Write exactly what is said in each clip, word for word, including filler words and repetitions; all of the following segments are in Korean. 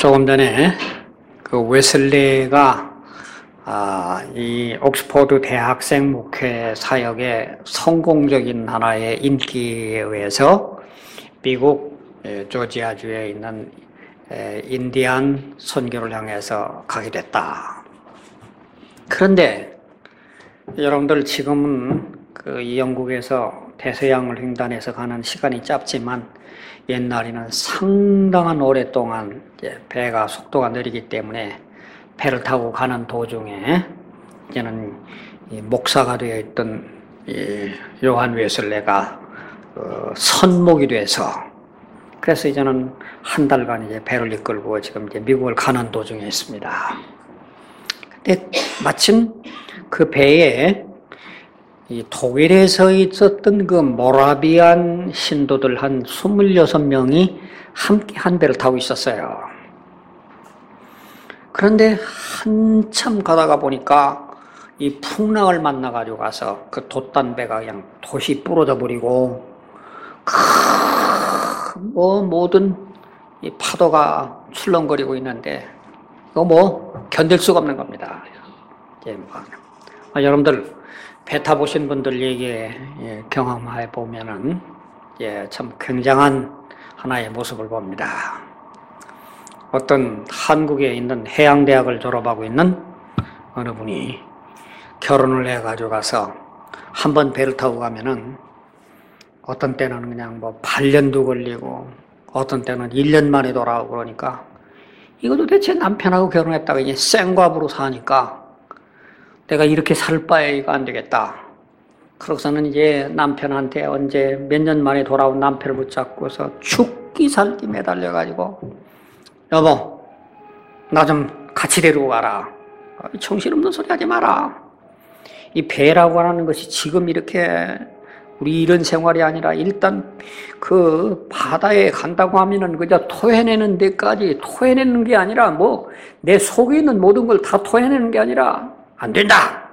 조금 전에 그 웨슬리가 아, 이 옥스퍼드 대학생 목회 사역의 성공적인 하나의 인기에 의해서 미국 조지아주에 있는 인디안 선교를 향해서 가게 됐다. 그런데 여러분들 지금은 그 이 영국에서 대서양을 횡단해서 가는 시간이 짧지만 옛날에는 상당한 오랫동안 배가 속도가 느리기 때문에 배를 타고 가는 도중에 이제는 목사가 되어 있던 요한 웨슬레가 선목이 돼서 그래서 이제는 한 달간 이제 배를 이끌고 지금 이제 미국을 가는 도중에 있습니다. 근데 마침 그 배에 이 독일에서 있었던 그 모라비안 신도들 한 스물여섯 명이 함께 한 배를 타고 있었어요. 그런데 한참 가다가 보니까 이 풍랑을 만나가지고 가서 그 돛단 배가 그냥 돛이 부러져 버리고 뭐 모든 이 파도가 출렁거리고 있는데 이거 뭐 견딜 수가 없는 겁니다. 예, 뭐. 아, 여러분들 배 타보신 분들 얘기에 예, 경험해 보면은 예, 참 굉장한 하나의 모습을 봅니다. 어떤 한국에 있는 해양대학을 졸업하고 있는 어느 분이 결혼을 해가지고 가서 한 번 배를 타고 가면은 어떤 때는 그냥 뭐 팔 년도 걸리고 어떤 때는 일 년 만에 돌아오고 그러니까 이거 도대체 남편하고 결혼했다가 이제 생과부로 사니까 내가 이렇게 살 바에 이거 안 되겠다. 그러고서는 이제 남편한테 언제 몇 년 만에 돌아온 남편을 붙잡고서 죽기 살기 매달려가지고 여보, 나 좀 같이 데리고 가라. 정신없는 소리 하지 마라. 이 배라고 하는 것이 지금 이렇게 우리 이런 생활이 아니라 일단 그 바다에 간다고 하면은 그저 토해내는 데까지 토해내는 게 아니라 뭐 내 속에 있는 모든 걸 다 토해내는 게 아니라 안 된다.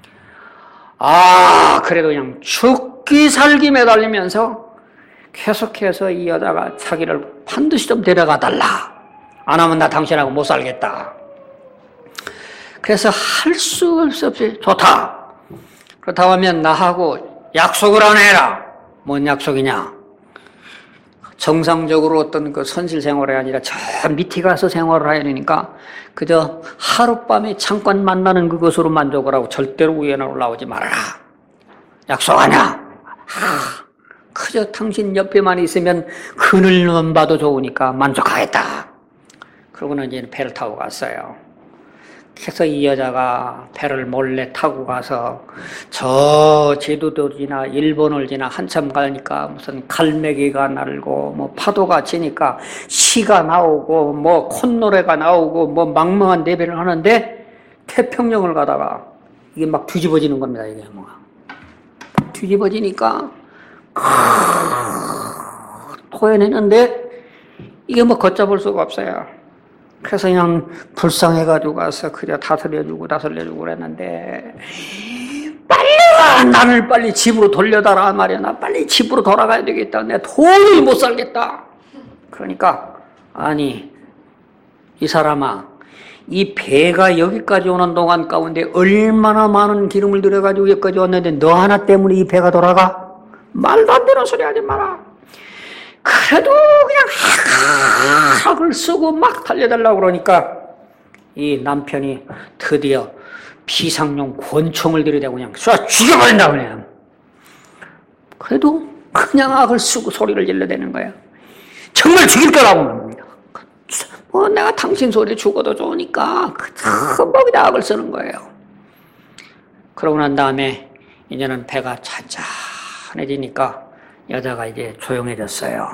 아, 그래도 그냥 죽기 살기 매달리면서 계속해서 이 여자가 자기를 반드시 좀 데려가 달라. 안 하면 나 당신하고 못 살겠다. 그래서 할 수 없이 좋다. 그렇다고 하면 나하고 약속을 안 해라. 뭔 약속이냐? 정상적으로 어떤 그 선실 생활이 아니라 저 밑에 가서 생활을 해야 되니까 그저 하룻밤에 잠깐 만나는 그것으로 만족을 하고 절대로 위에는 올라오지 말아라. 약속하냐? 아, 그저 당신 옆에만 있으면 그늘만 봐도 좋으니까 만족하겠다. 그러고는 이제 배를 타고 갔어요. 그래서 이 여자가 배를 몰래 타고 가서 저 제주도를 지나 일본을 지나 한참 가니까 무슨 갈매기가 날고 뭐 파도가 치니까 시가 나오고 뭐 콧노래가 나오고 뭐 망망한 내배를 하는데 태평양을 가다가 이게 막 뒤집어지는 겁니다. 이게 뭐 뒤집어지니까 토해내는데 이게 뭐 걷잡을 수가 없어요. 그래서 그냥 불쌍해가지고 가서 그냥 다스려주고 다스려주고 그랬는데 빨리 와! 나를 빨리 집으로 돌려달라 말이야. 나 빨리 집으로 돌아가야 되겠다. 내가 도저히 못 살겠다. 그러니까 아니 이 사람아 이 배가 여기까지 오는 동안 가운데 얼마나 많은 기름을 들여가지고 여기까지 왔는데 너 하나 때문에 이 배가 돌아가? 말도 안 되는 소리 하지 마라. 그래도 그냥 학을 쓰고 막 달려달라고 그러니까 이 남편이 드디어 비상용 권총을 들이대고 그냥 쏴 죽여버린다 그냥. 그래도 그냥 악을 쓰고 소리를 질러대는 거야. 정말 죽일 거라고. 뭐 내가 당신 소리에 죽어도 좋으니까 뭐 그냥 악을 쓰는 거예요. 그러고 난 다음에 이제는 배가 찬찬해지니까 여자가 이제 조용해졌어요.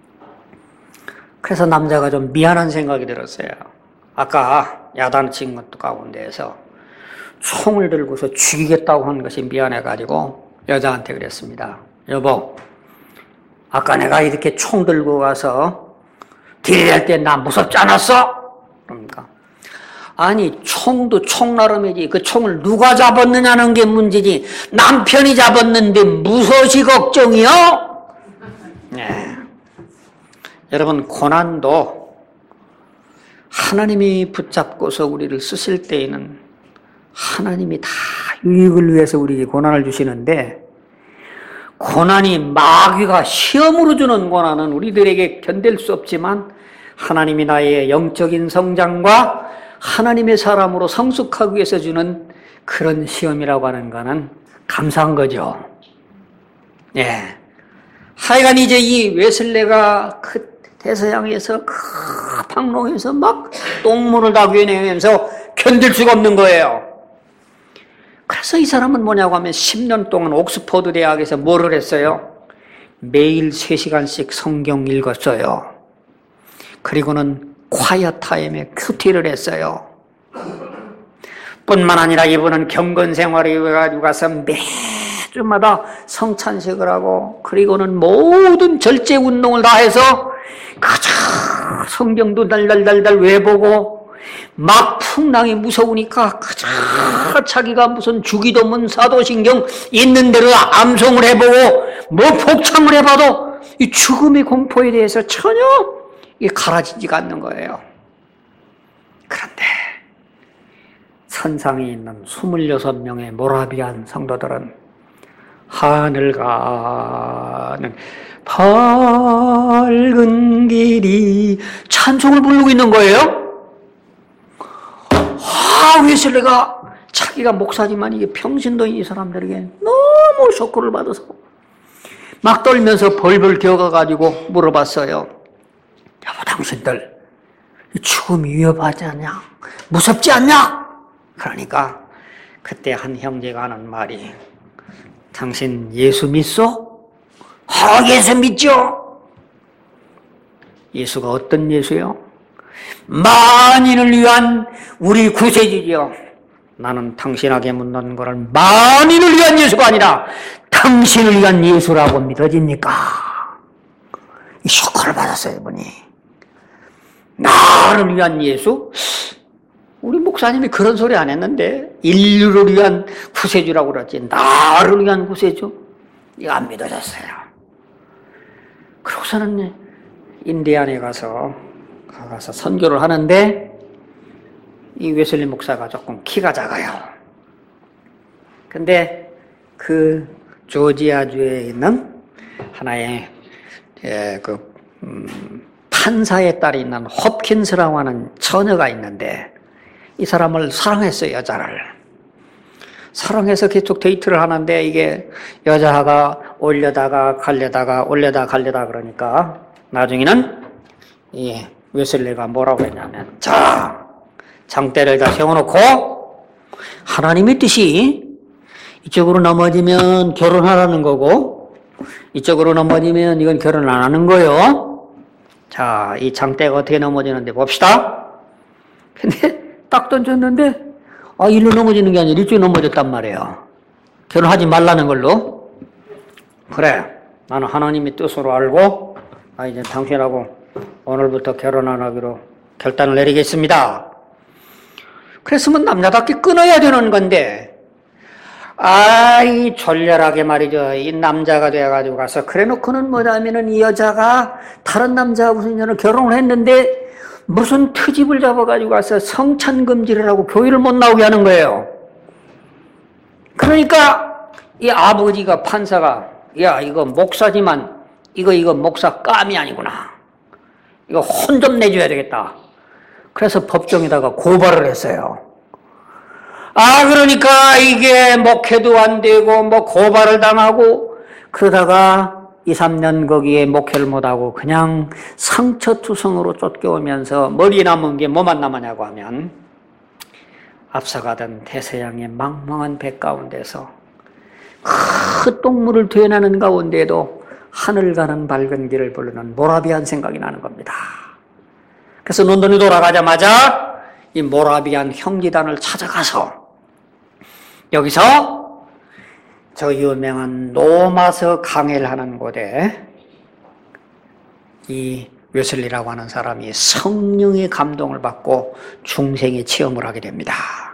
그래서 남자가 좀 미안한 생각이 들었어요. 아까 야단친 것도 가운데에서 총을 들고서 죽이겠다고 한 것이 미안해가지고 여자한테 그랬습니다. 여보, 아까 내가 이렇게 총 들고 가서 딜할 때 나 무섭지 않았어? 그러니까 아니 총도 총 나름이지 그 총을 누가 잡았느냐는 게 문제지 남편이 잡았는데 무엇이 걱정이요? 네. 여러분 고난도 하나님이 붙잡고서 우리를 쓰실 때에는 하나님이 다 유익을 위해서 우리에게 고난을 주시는데, 고난이 마귀가 시험으로 주는 고난은 우리들에게 견딜 수 없지만 하나님이 나의 영적인 성장과 하나님의 사람으로 성숙하기 위해서 주는 그런 시험이라고 하는 거는 감사한 거죠. 예. 하여간 이제 이 웨슬레가 그 대서양에서 그 방롱에서 막 똥물을 다 괴내면서 견딜 수가 없는 거예요. 그래서 이 사람은 뭐냐고 하면 십 년 동안 옥스퍼드 대학에서 뭐를 했어요? 매일 세 시간씩 성경 읽었어요. 그리고는 콰이어 타임에 큐티를 했어요. 뿐만 아니라 이분은 경건 생활에 가지고 가서 매주마다 성찬식을 하고, 그리고는 모든 절제 운동을 다 해서 그저 성경도 달달달달 외보고, 막 풍랑이 무서우니까 그저 자기가 무슨 주기도문 사도신경 있는 대로 암송을 해보고 뭐 복창을 해봐도 이 죽음의 공포에 대해서 전혀 가라지지가 않는 거예요. 그런데 선상에 있는 스물여섯 명의 모라비안 성도들은 하늘 가는 밝은 길이 찬송을 부르고 있는 거예요. 아, 웨슬레가 자기가 목사지만 이게 평신도인 이 사람들에게 너무 쇼크를 받아서 막 떨면서 벌벌 기어가가지고 물어봤어요. 여보, 당신들 죽음이 위협하지 않냐? 무섭지 않냐? 그러니까 그때 한 형제가 하는 말이, 당신 예수 믿소? 아, 예수 믿죠. 예수가 어떤 예수요? 만인을 위한 우리 구세주죠. 나는 당신에게 묻는 것을 만인을 위한 예수가 아니라 당신을 위한 예수라고 믿어집니까? 이 쇼크를 받았어요, 이분이. 나를 위한 예수? 우리 목사님이 그런 소리 안 했는데, 인류를 위한 구세주라고 그러지, 나를 위한 구세주? 이거 안 믿어졌어요. 그러고서는 인디안에 가서 가서 선교를 하는데, 이 웨슬리 목사가 조금 키가 작아요. 근데 그 조지아주에 있는 하나의 예, 그 음, 판사의 딸이 있는 홉킨스라고 하는 처녀가 있는데, 이 사람을 사랑했어요, 여자를. 사랑해서 계속 데이트를 하는데, 이게 여자가 올려다가 갈려다가 올려다 갈려다 그러니까 나중에는 이 웨슬리가 뭐라고 했냐면, 자, 장대를 다 세워놓고 하나님의 뜻이 이쪽으로 넘어지면 결혼하라는 거고, 이쪽으로 넘어지면 이건 결혼 안 하는 거예요. 자, 이 장대가 어떻게 넘어지는데 봅시다. 근데 딱 던졌는데, 아, 일로 넘어지는 게 아니라 이쪽으로 넘어졌단 말이에요. 결혼하지 말라는 걸로. 그래, 나는 하나님의 뜻으로 알고, 아, 이제 당신하고 오늘부터 결혼 안 하기로 결단을 내리겠습니다. 그랬으면 남자답게 끊어야 되는 건데, 아, 이 졸렬하게 말이죠. 이 남자가 돼가지고 가서, 그래 놓고는 뭐냐면은 이 여자가 다른 남자하고 무슨 인연을 결혼을 했는데, 무슨 트집을 잡아가지고 가서 성찬금지를 하고 교회를 못 나오게 하는 거예요. 그러니까 이 아버지가, 판사가, 야, 이거 목사지만 이거 이거 목사 깜이 아니구나, 이거 혼 좀 내줘야 되겠다. 그래서 법정에다가 고발을 했어요. 아, 그러니까 이게 목회도 안 되고 뭐 고발을 당하고, 그러다가 이, 삼 년 거기에 목회를 못하고 그냥 상처투성으로 쫓겨오면서 머리 남은 게 뭐만 남았냐고 하면, 앞서가던 대서양의 망망한 배 가운데서 큰 똥물을 되어나는 가운데에도 하늘 가는 밝은 길을 부르는 모라비안 생각이 나는 겁니다. 그래서 런던에 돌아가자마자 이 모라비안 형제단을 찾아가서 여기서 저 유명한 노마서 강해를 하는 곳에 이 웨슬리라고 하는 사람이 성령의 감동을 받고 중생의 체험을 하게 됩니다.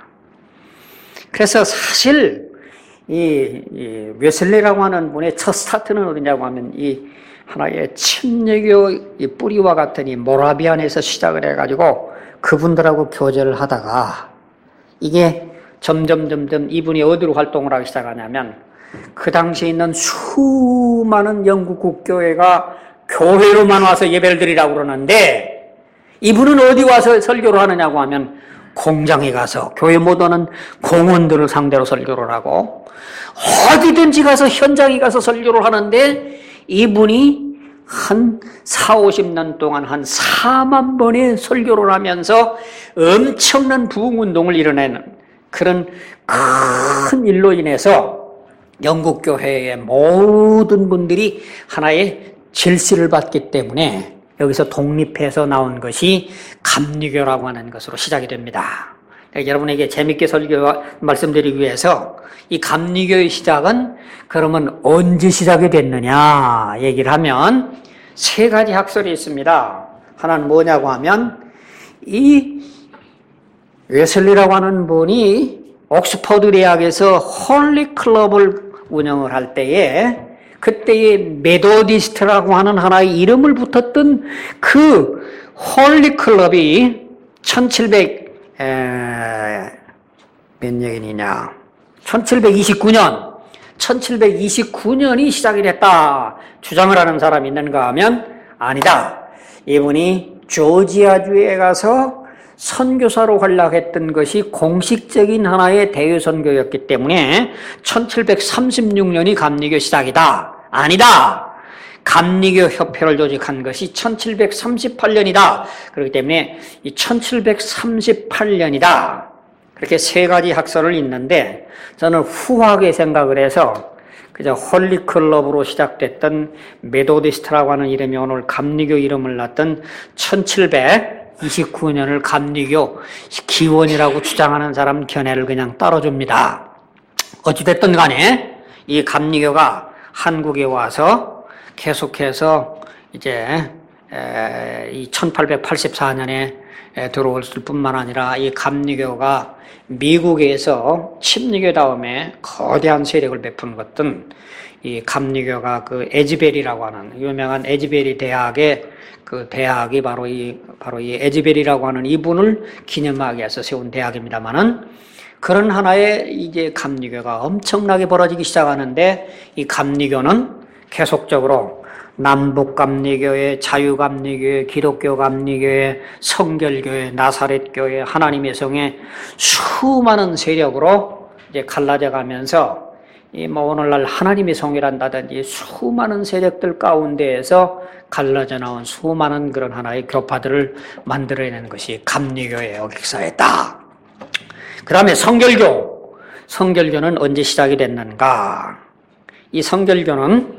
그래서 사실 이, 이 웨슬리라고 하는 분의 첫 스타트는 어디냐고 하면, 이 하나의 침례교 이 뿌리와 같은 이 모라비안에서 시작을 해가지고 그분들하고 교제를 하다가 이게 점점 점점 이분이 어디로 활동을 하기 시작하냐면 그 당시에 있는 수많은 영국 국교회가 교회로만 와서 예배를 드리라고 그러는데 이분은 어디 와서 설교를 하느냐고 하면 공장에 가서 교회 못 오는 공원들을 상대로 설교를 하고 어디든지 가서 현장에 가서 설교를 하는데 이분이 한 사오십 년 동안 한 사만 번의 설교를 하면서 엄청난 부흥운동을 이뤄내는 그런 큰 일로 인해서 영국 교회의 모든 분들이 하나의 질시를 받기 때문에 여기서 독립해서 나온 것이 감리교라고 하는 것으로 시작이 됩니다. 여러분에게 재밌게 설교 말씀드리기 위해서 이 감리교의 시작은 그러면 언제 시작이 됐느냐 얘기를 하면 세 가지 학설이 있습니다. 하나는 뭐냐고 하면 이 웨슬리라고 하는 분이 옥스퍼드 대학에서 홀리 클럽을 운영을 할 때에 그때의 메도디스트라고 하는 하나의 이름을 붙었던 그 홀리 클럽이 천칠백 몇 년이냐 천칠백이십구 년 천칠백이십구 년이 시작이 됐다 주장을 하는 사람이 있는가 하면 아니다. 이분이 조지아주에 가서 선교사로 활약했던 것이 공식적인 하나의 대외 선교였기 때문에 천칠백삼십육 년이 감리교 시작이다. 아니다. 감리교 협회를 조직한 것이 천칠백삼십팔 년이다. 그렇기 때문에 이 천칠백삼십팔 년이다. 그렇게 세 가지 학설을 있는데 저는 후하게 생각을 해서 그저 홀리클럽으로 시작됐던 메도디스트라고 하는 이름이 오늘 감리교 이름을 놨던 천칠백이십구 년을 감리교 기원이라고 주장하는 사람 견해를 그냥 따라줍니다. 어찌됐든 간에 이 감리교가 한국에 와서 계속해서 이제 이 천팔백팔십사 년에 들어왔을 뿐만 아니라 이 감리교가 미국에서 침례교 다음에 거대한 세력을 베푼 것은 이 감리교가 그 에즈베리라고 하는 유명한 에즈베리 대학의 그 대학이 바로 이 바로 이 에즈베리라고 하는 이분을 기념하기 위해서 세운 대학입니다만은 그런 하나의 이제 감리교가 엄청나게 벌어지기 시작하는데 이 감리교는 계속적으로 남북 감리교회, 자유 감리교회, 기독교 감리교회, 성결교회, 나사렛교회, 하나님의 성의 수많은 세력으로 이제 갈라져 가면서 이 뭐 오늘날 하나님의 성이란다든지 수많은 세력들 가운데에서 갈라져 나온 수많은 그런 하나의 교파들을 만들어내는 것이 감리교의 역사였다. 그 다음에 성결교. 성결교는 언제 시작이 됐는가? 이 성결교는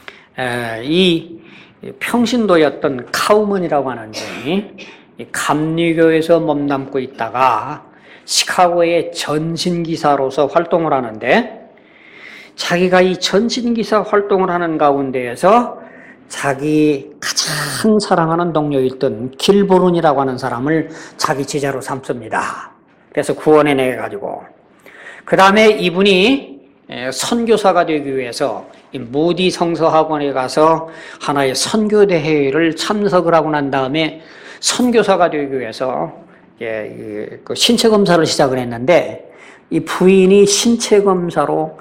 이 평신도였던 카우먼이라고 하는 분이 감리교에서 몸담고 있다가 시카고의 전신기사로서 활동을 하는데 자기가 이 전신기사 활동을 하는 가운데에서 자기 가장 사랑하는 동료였던 길보룬이라고 하는 사람을 자기 제자로 삼습니다. 그래서 구원해내 가지고 그 다음에 이분이 선교사가 되기 위해서 무디 성서학원에 가서 하나의 선교대회를 참석을 하고 난 다음에 선교사가 되기 위해서 신체 검사를 시작을 했는데 이 부인이 신체 검사로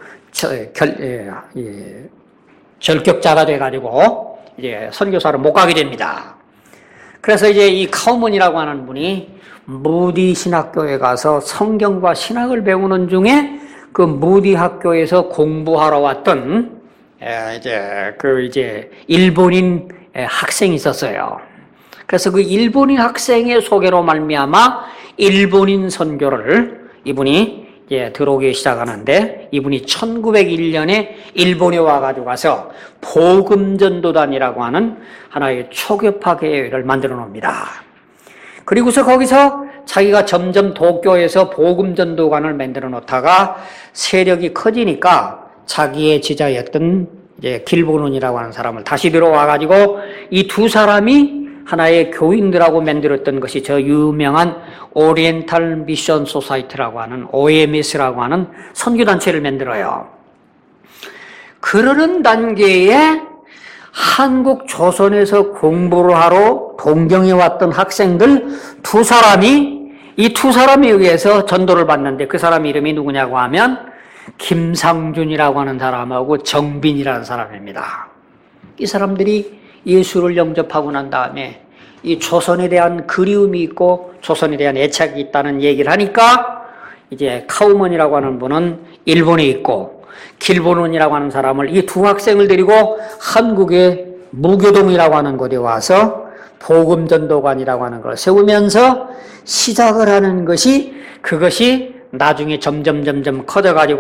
결격자가 돼가지고 이제 선교사를 못 가게 됩니다. 그래서 이제 이 카우먼이라고 하는 분이 무디 신학교에 가서 성경과 신학을 배우는 중에 그 무디 학교에서 공부하러 왔던 이제 그 이제 일본인 학생이 있었어요. 그래서 그 일본인 학생의 소개로 말미암아 일본인 선교를 이분이 이제 들어오기 시작하는데 이분이 천구백일 년에 일본에 와가지고 가서 복음전도단이라고 하는 하나의 초교파 교회를 만들어 놓습니다. 그리고서 거기서 자기가 점점 도쿄에서 복음전도관을 만들어 놓다가 세력이 커지니까 자기의 제자였던 이제 길보룬이라고 하는 사람을 다시 들어와가지고 이 두 사람이 하나의 교인들하고 만들었던 것이 저 유명한 오리엔탈 미션 소사이티라고 하는 오엠에스라고 하는 선교단체를 만들어요. 그러는 단계에 한국 조선에서 공부를 하러 동경에 왔던 학생들 두 사람이 이 두 사람에 의해서 전도를 받는데 그 사람 이름이 누구냐고 하면 김상준이라고 하는 사람하고 정빈이라는 사람입니다. 이 사람들이 예수를 영접하고 난 다음에 이 조선에 대한 그리움이 있고 조선에 대한 애착이 있다는 얘기를 하니까 이제 카우먼이라고 하는 분은 일본에 있고 길보논이라고 하는 사람을 이 두 학생을 데리고 한국의 무교동이라고 하는 곳에 와서 복음전도관이라고 하는 걸 세우면서 시작을 하는 것이 그것이 나중에 점점 점점 커져가지고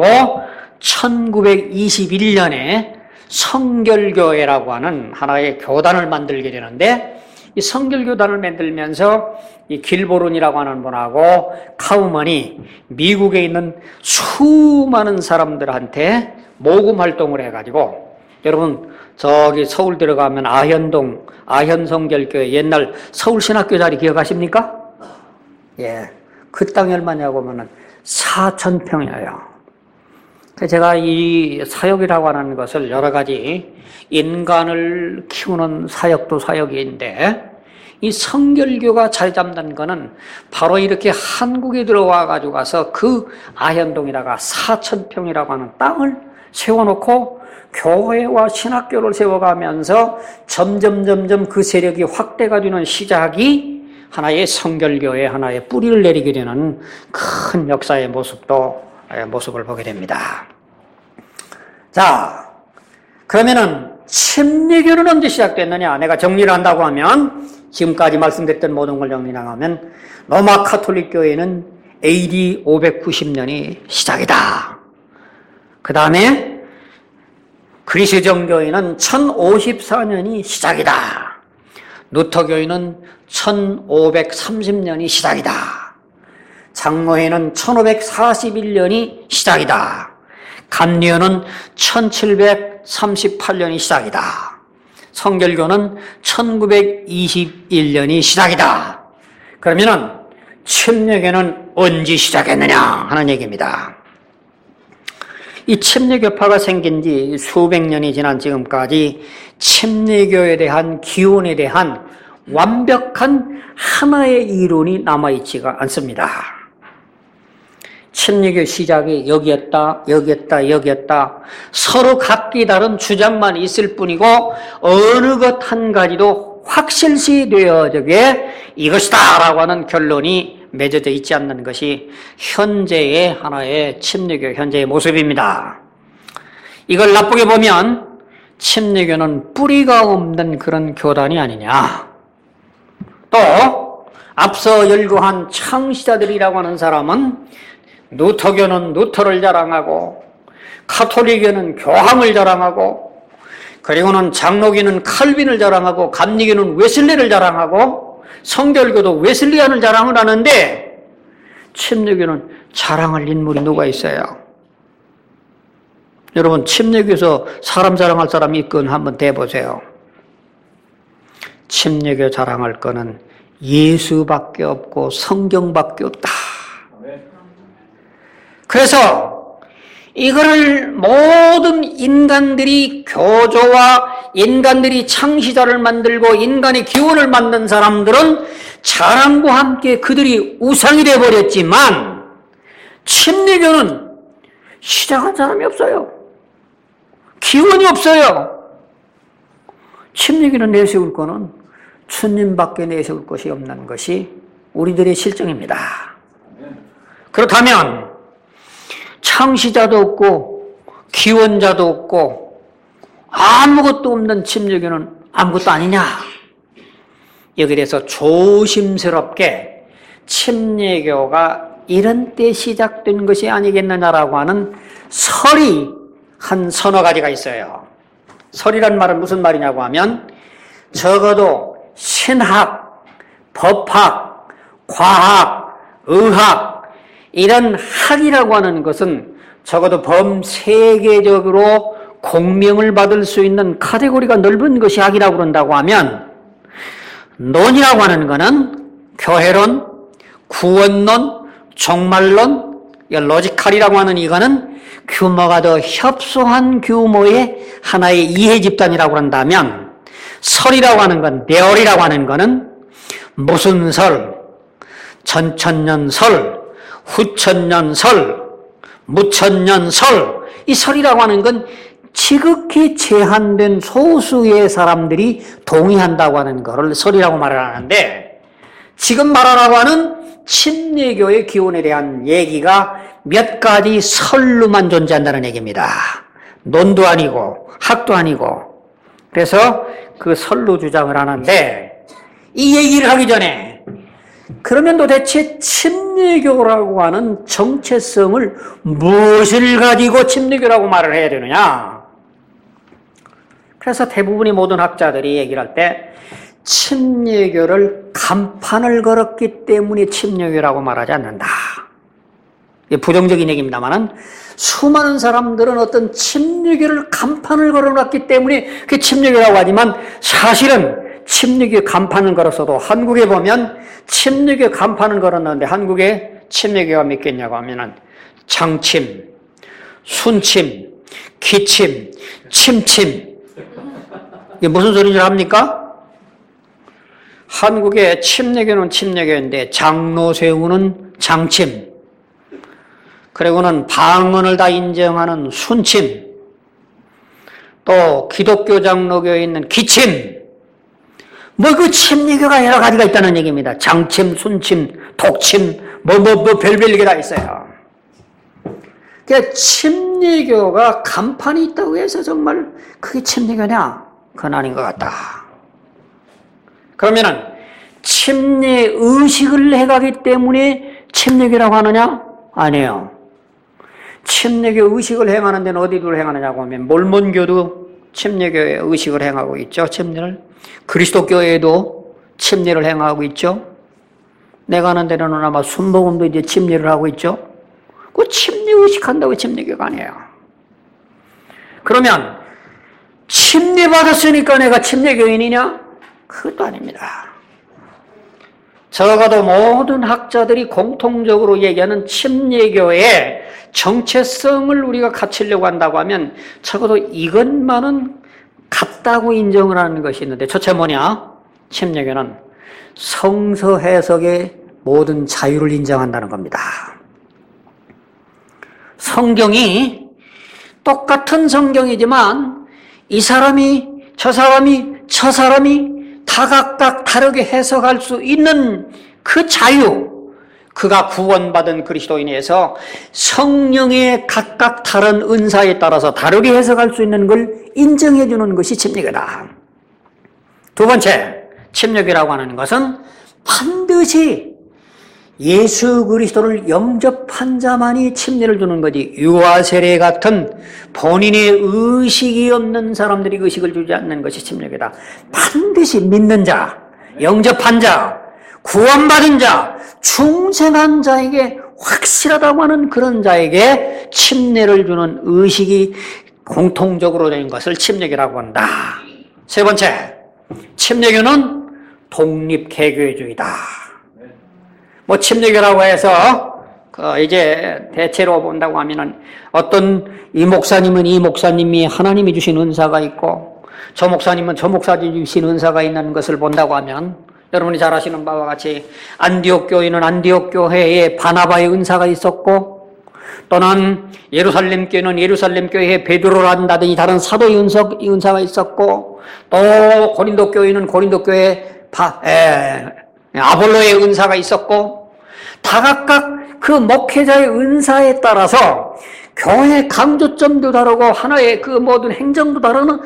천구백이십일 년에 성결교회라고 하는 하나의 교단을 만들게 되는데 이 성결교단을 만들면서 이 길보론이라고 하는 분하고 카우먼이 미국에 있는 수많은 사람들한테 모금 활동을 해가지고 여러분 저기 서울 들어가면 아현동 아현성결교회 옛날 서울신학교 자리 기억하십니까? 예, 그 땅이 얼마냐고 하면은 사천 평이에요. 제가 이 사역이라고 하는 것을 여러 가지 인간을 키우는 사역도 사역인데 이 성결교가 자리 잡는 거는 바로 이렇게 한국에 들어와 가지고 가서 그 아현동이라가 사천 평이라고 하는 땅을 세워놓고 교회와 신학교를 세워가면서 점점 점점 그 세력이 확대가 되는 시작이 하나의 성결교회 하나의 뿌리를 내리게 되는 큰 역사의 모습도 모습을 보게 됩니다. 자, 그러면은 침례교는 언제 시작됐느냐? 내가 정리를 한다고 하면 지금까지 말씀드렸던 모든 걸 정리를 하면 로마 카톨릭 교회는 에이디 오백구십 년이 시작이다. 그 다음에 그리스정 교회는 천오십사 년이 시작이다. 루터 교회는 천오백삼십 년이 시작이다. 장로회는 천오백사십일 년이 시작이다. 감리교는 천칠백삼십팔 년이 시작이다. 성결교는 천구백이십일 년이 시작이다. 그러면은 침례교는 언제 시작했느냐 하는 얘기입니다. 이 침례교파가 생긴 지 수백 년이 지난 지금까지 침례교에 대한 기원에 대한 완벽한 하나의 이론이 남아있지가 않습니다. 침례교 시작이 여기였다, 여기였다, 여기였다. 서로 각기 다른 주장만 있을 뿐이고 어느 것 한 가지도 확실시 되어지게 이것이다 라고 하는 결론이 맺어져 있지 않는 것이 현재의 하나의 침례교 현재의 모습입니다. 이걸 나쁘게 보면 침례교는 뿌리가 없는 그런 교단이 아니냐. 또 앞서 열거한 창시자들이라고 하는 사람은 루터교는 루터를 자랑하고 카톨릭교는 교황을 자랑하고 그리고는 장로교는 칼빈을 자랑하고 감리교는 웨슬리를 자랑하고 성결교도 웨슬리안을 자랑을 하는데 침례교는 자랑할 인물이 누가 있어요? 여러분 침례교에서 사람 자랑할 사람이 있건 한번 대보세요. 침례교 자랑할 거는 예수밖에 없고 성경밖에 없다. 그래서 이거를 모든 인간들이 교조와 인간들이 창시자를 만들고 인간의 기원을 만든 사람들은 자랑과 함께 그들이 우상이 되어버렸지만 침례교는 시작한 사람이 없어요. 기원이 없어요. 침례교는 내세울 거는 주님밖에 내세울 것이 없는 것이 우리들의 실정입니다. 그렇다면 창시자도 없고 기원자도 없고 아무것도 없는 침례교는 아무것도 아니냐? 여기에 대해서 조심스럽게 침례교가 이런 때 시작된 것이 아니겠느냐라고 하는 설이 한 서너 가지가 있어요. 설이란 말은 무슨 말이냐고 하면 적어도 신학, 법학, 과학, 의학 이런 학이라고 하는 것은 적어도 범세계적으로 공명을 받을 수 있는 카테고리가 넓은 것이 학이라고 그런다고 하면 논이라고 하는 것은 교회론, 구원론, 종말론, 로지칼이라고 하는 이거는 규모가 더 협소한 규모의 하나의 이해 집단이라고 한다면 설이라고 하는 건, 내월이라고 하는 거는 무슨 설, 전천년 설, 후천년 설, 무천년 설, 이 설이라고 하는 건 지극히 제한된 소수의 사람들이 동의한다고 하는 것을 설이라고 말을 하는데, 지금 말하라고 하는 침례교의 기원에 대한 얘기가 몇 가지 설로만 존재한다는 얘기입니다. 논도 아니고 학도 아니고. 그래서 그 설로 주장을 하는데, 이 얘기를 하기 전에 그러면 도대체 침례교라고 하는 정체성을 무엇을 가지고 침례교라고 말을 해야 되느냐? 그래서 대부분의 모든 학자들이 얘기를 할 때 침례교를 간판을 걸었기 때문에 침례교라고 말하지 않는다. 부정적인 얘기입니다만은 수많은 사람들은 어떤 침례교를 간판을 걸어놨기 때문에 그게 침례교라고 하지만, 사실은 침례교 간판을 걸었어도 한국에 보면 침례교 간판을 걸었는데 한국에 침례교가 몇 개 있냐고 하면은 장침, 순침, 기침, 침침. 이게 무슨 소리인지 압니까? 한국의 침례교는 침례교인데 장로 세우는 장침, 그리고는 방언을 다 인정하는 순침, 또 기독교 장로교에 있는 기침, 뭐 그 침례교가 여러 가지가 있다는 얘기입니다. 장침, 순침, 독침, 뭐 뭐 뭐 별별 게 다 있어요. 그러니까 침례교가 간판이 있다고 해서 정말 그게 침례교냐? 그건 아닌 것 같다. 그러면은 침례 의식을 해가기 때문에 침례교라고 하느냐? 아니에요. 침례교 의식을 행하는 데는 어디를 행하느냐고 하면 몰몬교도 침례교의 의식을 행하고 있죠. 침례를. 그리스도교에도 침례를 행하고 있죠. 내가 아는 데는 아마 순복음도 이제 침례를 하고 있죠. 그 침례 의식한다고 침례교가 아니에요. 그러면 침례 받았으니까 내가 침례교인이냐? 그것도 아닙니다. 적어도 모든 학자들이 공통적으로 얘기하는 침례교의 정체성을 우리가 갖추려고 한다고 하면 적어도 이것만은 같다고 인정을 하는 것이 있는데, 첫째 뭐냐? 침례교는 성서 해석의 모든 자유를 인정한다는 겁니다. 성경이 똑같은 성경이지만 이 사람이 저 사람이 저 사람이 다 각각 다르게 해석할 수 있는 그 자유, 그가 구원받은 그리스도인에서 성령의 각각 다른 은사에 따라서 다르게 해석할 수 있는 걸 인정해 주는 것이 침례교다. 두 번째, 침례교라고 하는 것은 반드시 예수 그리스도를 영접한 자만이 침례를 주는 거지, 유아 세례 같은 본인의 의식이 없는 사람들이 의식을 주지 않는 것이 침례교다. 반드시 믿는 자, 영접한 자, 구원받은 자, 중생한 자에게 확실하다고 하는 그런 자에게 침례를 주는 의식이 공통적으로 된 것을 침례교라고 한다. 세 번째, 침례교는 독립개교주의다. 뭐 침례교라고 해서 그 이제 대체로 본다고 하면은 어떤 이 목사님은 이 목사님이 하나님이 주신 은사가 있고 저 목사님은 저 목사님이 주신 은사가 있는 것을 본다고 하면, 여러분이 잘 아시는 바와 같이 안디옥 교회는 안디옥 교회에 바나바의 은사가 있었고, 또는 예루살렘 교회는 예루살렘 교회에 베드로라든지 다른 사도의 은사, 은사가 있었고, 또 고린도 교회는 고린도 교회에 바, 에, 아볼로의 은사가 있었고, 다 각각 그 목회자의 은사에 따라서 교회 강조점도 다르고 하나의 그 모든 행정도 다르는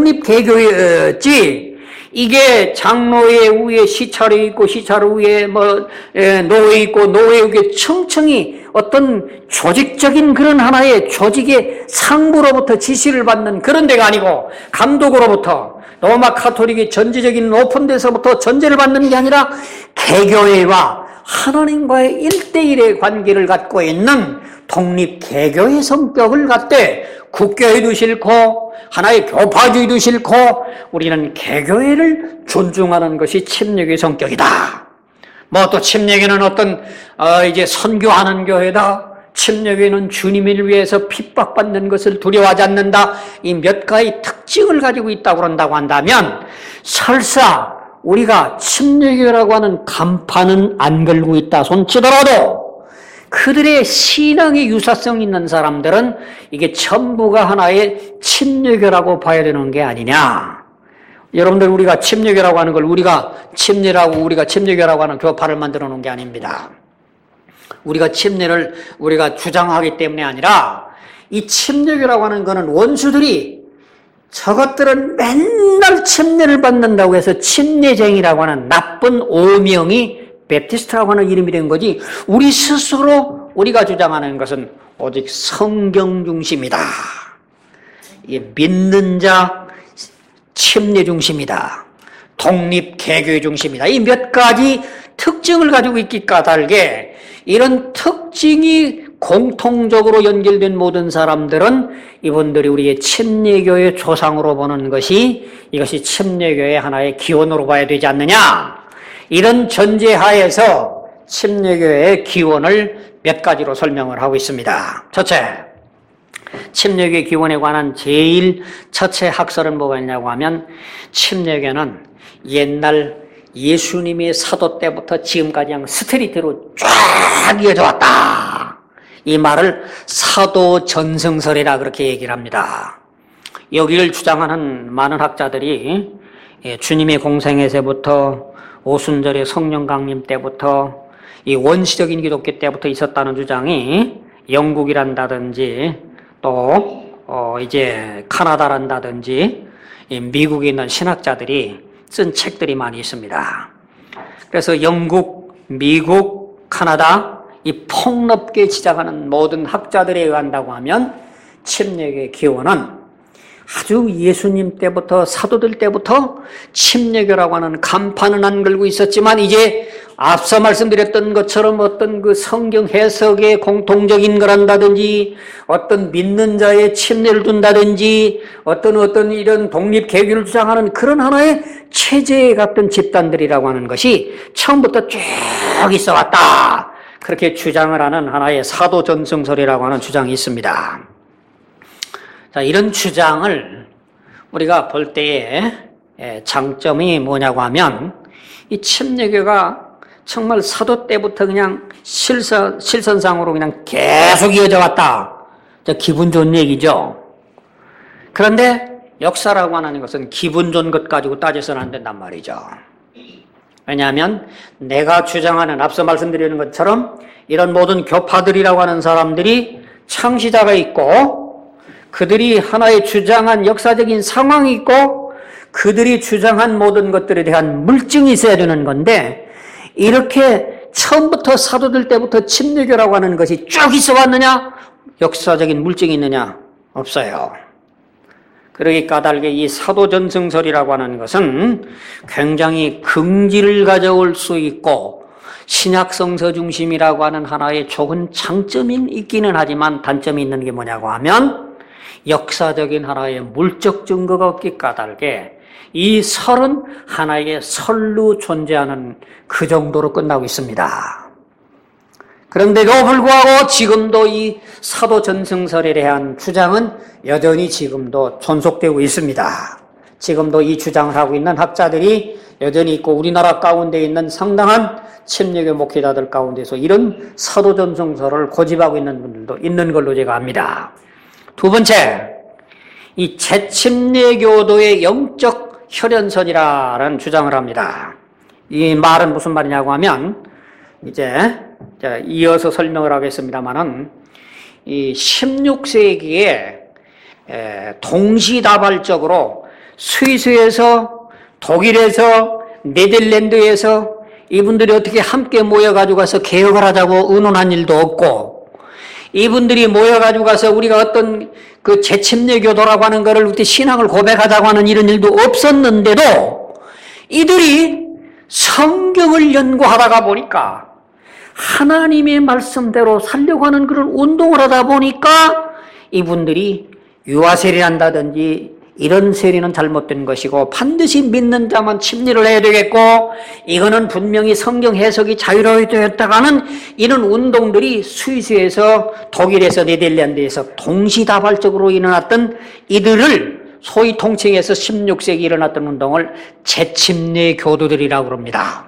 독립개교였지, 이게 장로의 위에 시찰이 있고 시찰 위에 뭐 노회 있고 노회 위에 층층이 어떤 조직적인 그런 하나의 조직의 상부로부터 지시를 받는 그런 데가 아니고, 감독으로부터 로마 카톨릭의 전제적인 높은 데서부터 전제를 받는 게 아니라 개교회와 하나님과의 일대일의 관계를 갖고 있는 독립개교의 성격을 갖되, 국교회도 싫고 하나의 교파주의도 싫고 우리는 개교회를 존중하는 것이 침례교의 성격이다. 뭐 또 침례교는 어떤 어 이제 선교하는 교회다, 침례교회는 주님을 위해서 핍박받는 것을 두려워하지 않는다. 이 몇 가지 특징을 가지고 있다고 그런다고 한다면 설사 우리가 침례교회라고 하는 간판은 안 걸고 있다 손치더라도 그들의 신앙의 유사성 있는 사람들은 이게 전부가 하나의 침례교라고 봐야 되는 게 아니냐. 여러분들 우리가 침례교라고 하는 걸 우리가 침례라고 우리가 침례교라고 하는 교파를 만들어 놓은 게 아닙니다. 우리가 침례를 우리가 주장하기 때문에 아니라 이 침례교라고 하는 거는 원수들이 저것들은 맨날 침례를 받는다고 해서 침례쟁이라고 하는 나쁜 오명이 베프티스트라고 하는 이름이 된 거지 우리 스스로 우리가 주장하는 것은 오직 성경 중심이다. 이게 믿는 자 침례 중심이다. 독립 개교 중심이다. 이 몇 가지 특징을 가지고 있기 까닭에 이런 특징이 공통적으로 연결된 모든 사람들은 이분들이 우리의 침례교의 조상으로 보는 것이 이것이 침례교의 하나의 기원으로 봐야 되지 않느냐. 이런 전제하에서 침례교의 기원을 몇 가지로 설명을 하고 있습니다. 첫째, 침례교의 기원에 관한 제일 첫째 학설은 뭐가 있냐고 하면 침례교는 옛날 예수님의 사도 때부터 지금까지 그냥 스트리트로 쫙 이어져 왔다. 이 말을 사도 전승설이라 그렇게 얘기를 합니다. 여기를 주장하는 많은 학자들이 주님의 공생애세부터 오순절의 성령 강림 때부터 이 원시적인 기독교 때부터 있었다는 주장이 영국이란다든지 또 어 이제 카나다란다든지 미국에 있는 신학자들이 쓴 책들이 많이 있습니다. 그래서 영국, 미국, 카나다 이 폭넓게 지적하는 모든 학자들에 의한다고 하면 침례교의 기원은 아주 예수님 때부터 사도들 때부터 침례교라고 하는 간판은 안 걸고 있었지만 이제 앞서 말씀드렸던 것처럼 어떤 그 성경 해석의 공통적인 거란다든지 어떤 믿는 자의 침례를 둔다든지 어떤 어떤 이런 독립 개교를 주장하는 그런 하나의 체제 같은 집단들이라고 하는 것이 처음부터 쭉 있어 왔다. 그렇게 주장을 하는 하나의 사도 전승설이라고 하는 주장이 있습니다. 자, 이런 주장을 우리가 볼 때의 장점이 뭐냐고 하면 이 침례교가 정말 사도 때부터 그냥 실선, 실선상으로 그냥 계속 이어져 왔다. 기분 좋은 얘기죠. 그런데 역사라고 하는 것은 기분 좋은 것 가지고 따져서는 안 된단 말이죠. 왜냐하면 내가 주장하는 앞서 말씀드리는 것처럼 이런 모든 교파들이라고 하는 사람들이 창시자가 있고 그들이 하나의 주장한 역사적인 상황이 있고 그들이 주장한 모든 것들에 대한 물증이 있어야 되는 건데 이렇게 처음부터 사도들 때부터 침례교라고 하는 것이 쭉 있어 왔느냐? 역사적인 물증이 있느냐? 없어요. 그러기 까닭에 이 사도전승설이라고 하는 것은 굉장히 긍지를 가져올 수 있고 신약성서 중심이라고 하는 하나의 좋은 장점이 있기는 하지만 단점이 있는 게 뭐냐고 하면 역사적인 하나의 물적 증거가 없기 까닭에 이 설은 하나의 설로 존재하는 그 정도로 끝나고 있습니다. 그런데도 불구하고 지금도 이 사도전승설에 대한 주장은 여전히 지금도 존속되고 있습니다. 지금도 이 주장을 하고 있는 학자들이 여전히 있고 우리나라 가운데 있는 상당한 침례교 목회자들 가운데서 이런 사도전승설을 고집하고 있는 분들도 있는 걸로 제가 압니다. 두 번째, 이 재침례교도의 영적 혈연선이라는 주장을 합니다. 이 말은 무슨 말이냐고 하면 이제 이어서 설명을 하겠습니다만은 이 십육 세기에 동시다발적으로 스위스에서 독일에서 네덜란드에서 이분들이 어떻게 함께 모여가지고 가서 개혁을 하자고 의논한 일도 없고 이분들이 모여가지고 가서 우리가 어떤 그 재침례교도라고 하는 거를 그때 신앙을 고백하자고 하는 이런 일도 없었는데도 이들이 성경을 연구하다가 보니까 하나님의 말씀대로 살려고 하는 그런 운동을 하다 보니까 이분들이 유아세례한다든지 이런 세리는 잘못된 것이고 반드시 믿는 자만 침례를 해야 되겠고 이거는 분명히 성경 해석이 자유로워야 되었다가는 이런 운동들이 스위스에서 독일에서 네덜란드에서 동시다발적으로 일어났던 이들을 소위 통칭해서 십육 세기 일어났던 운동을 재침례 교도들이라고 합니다.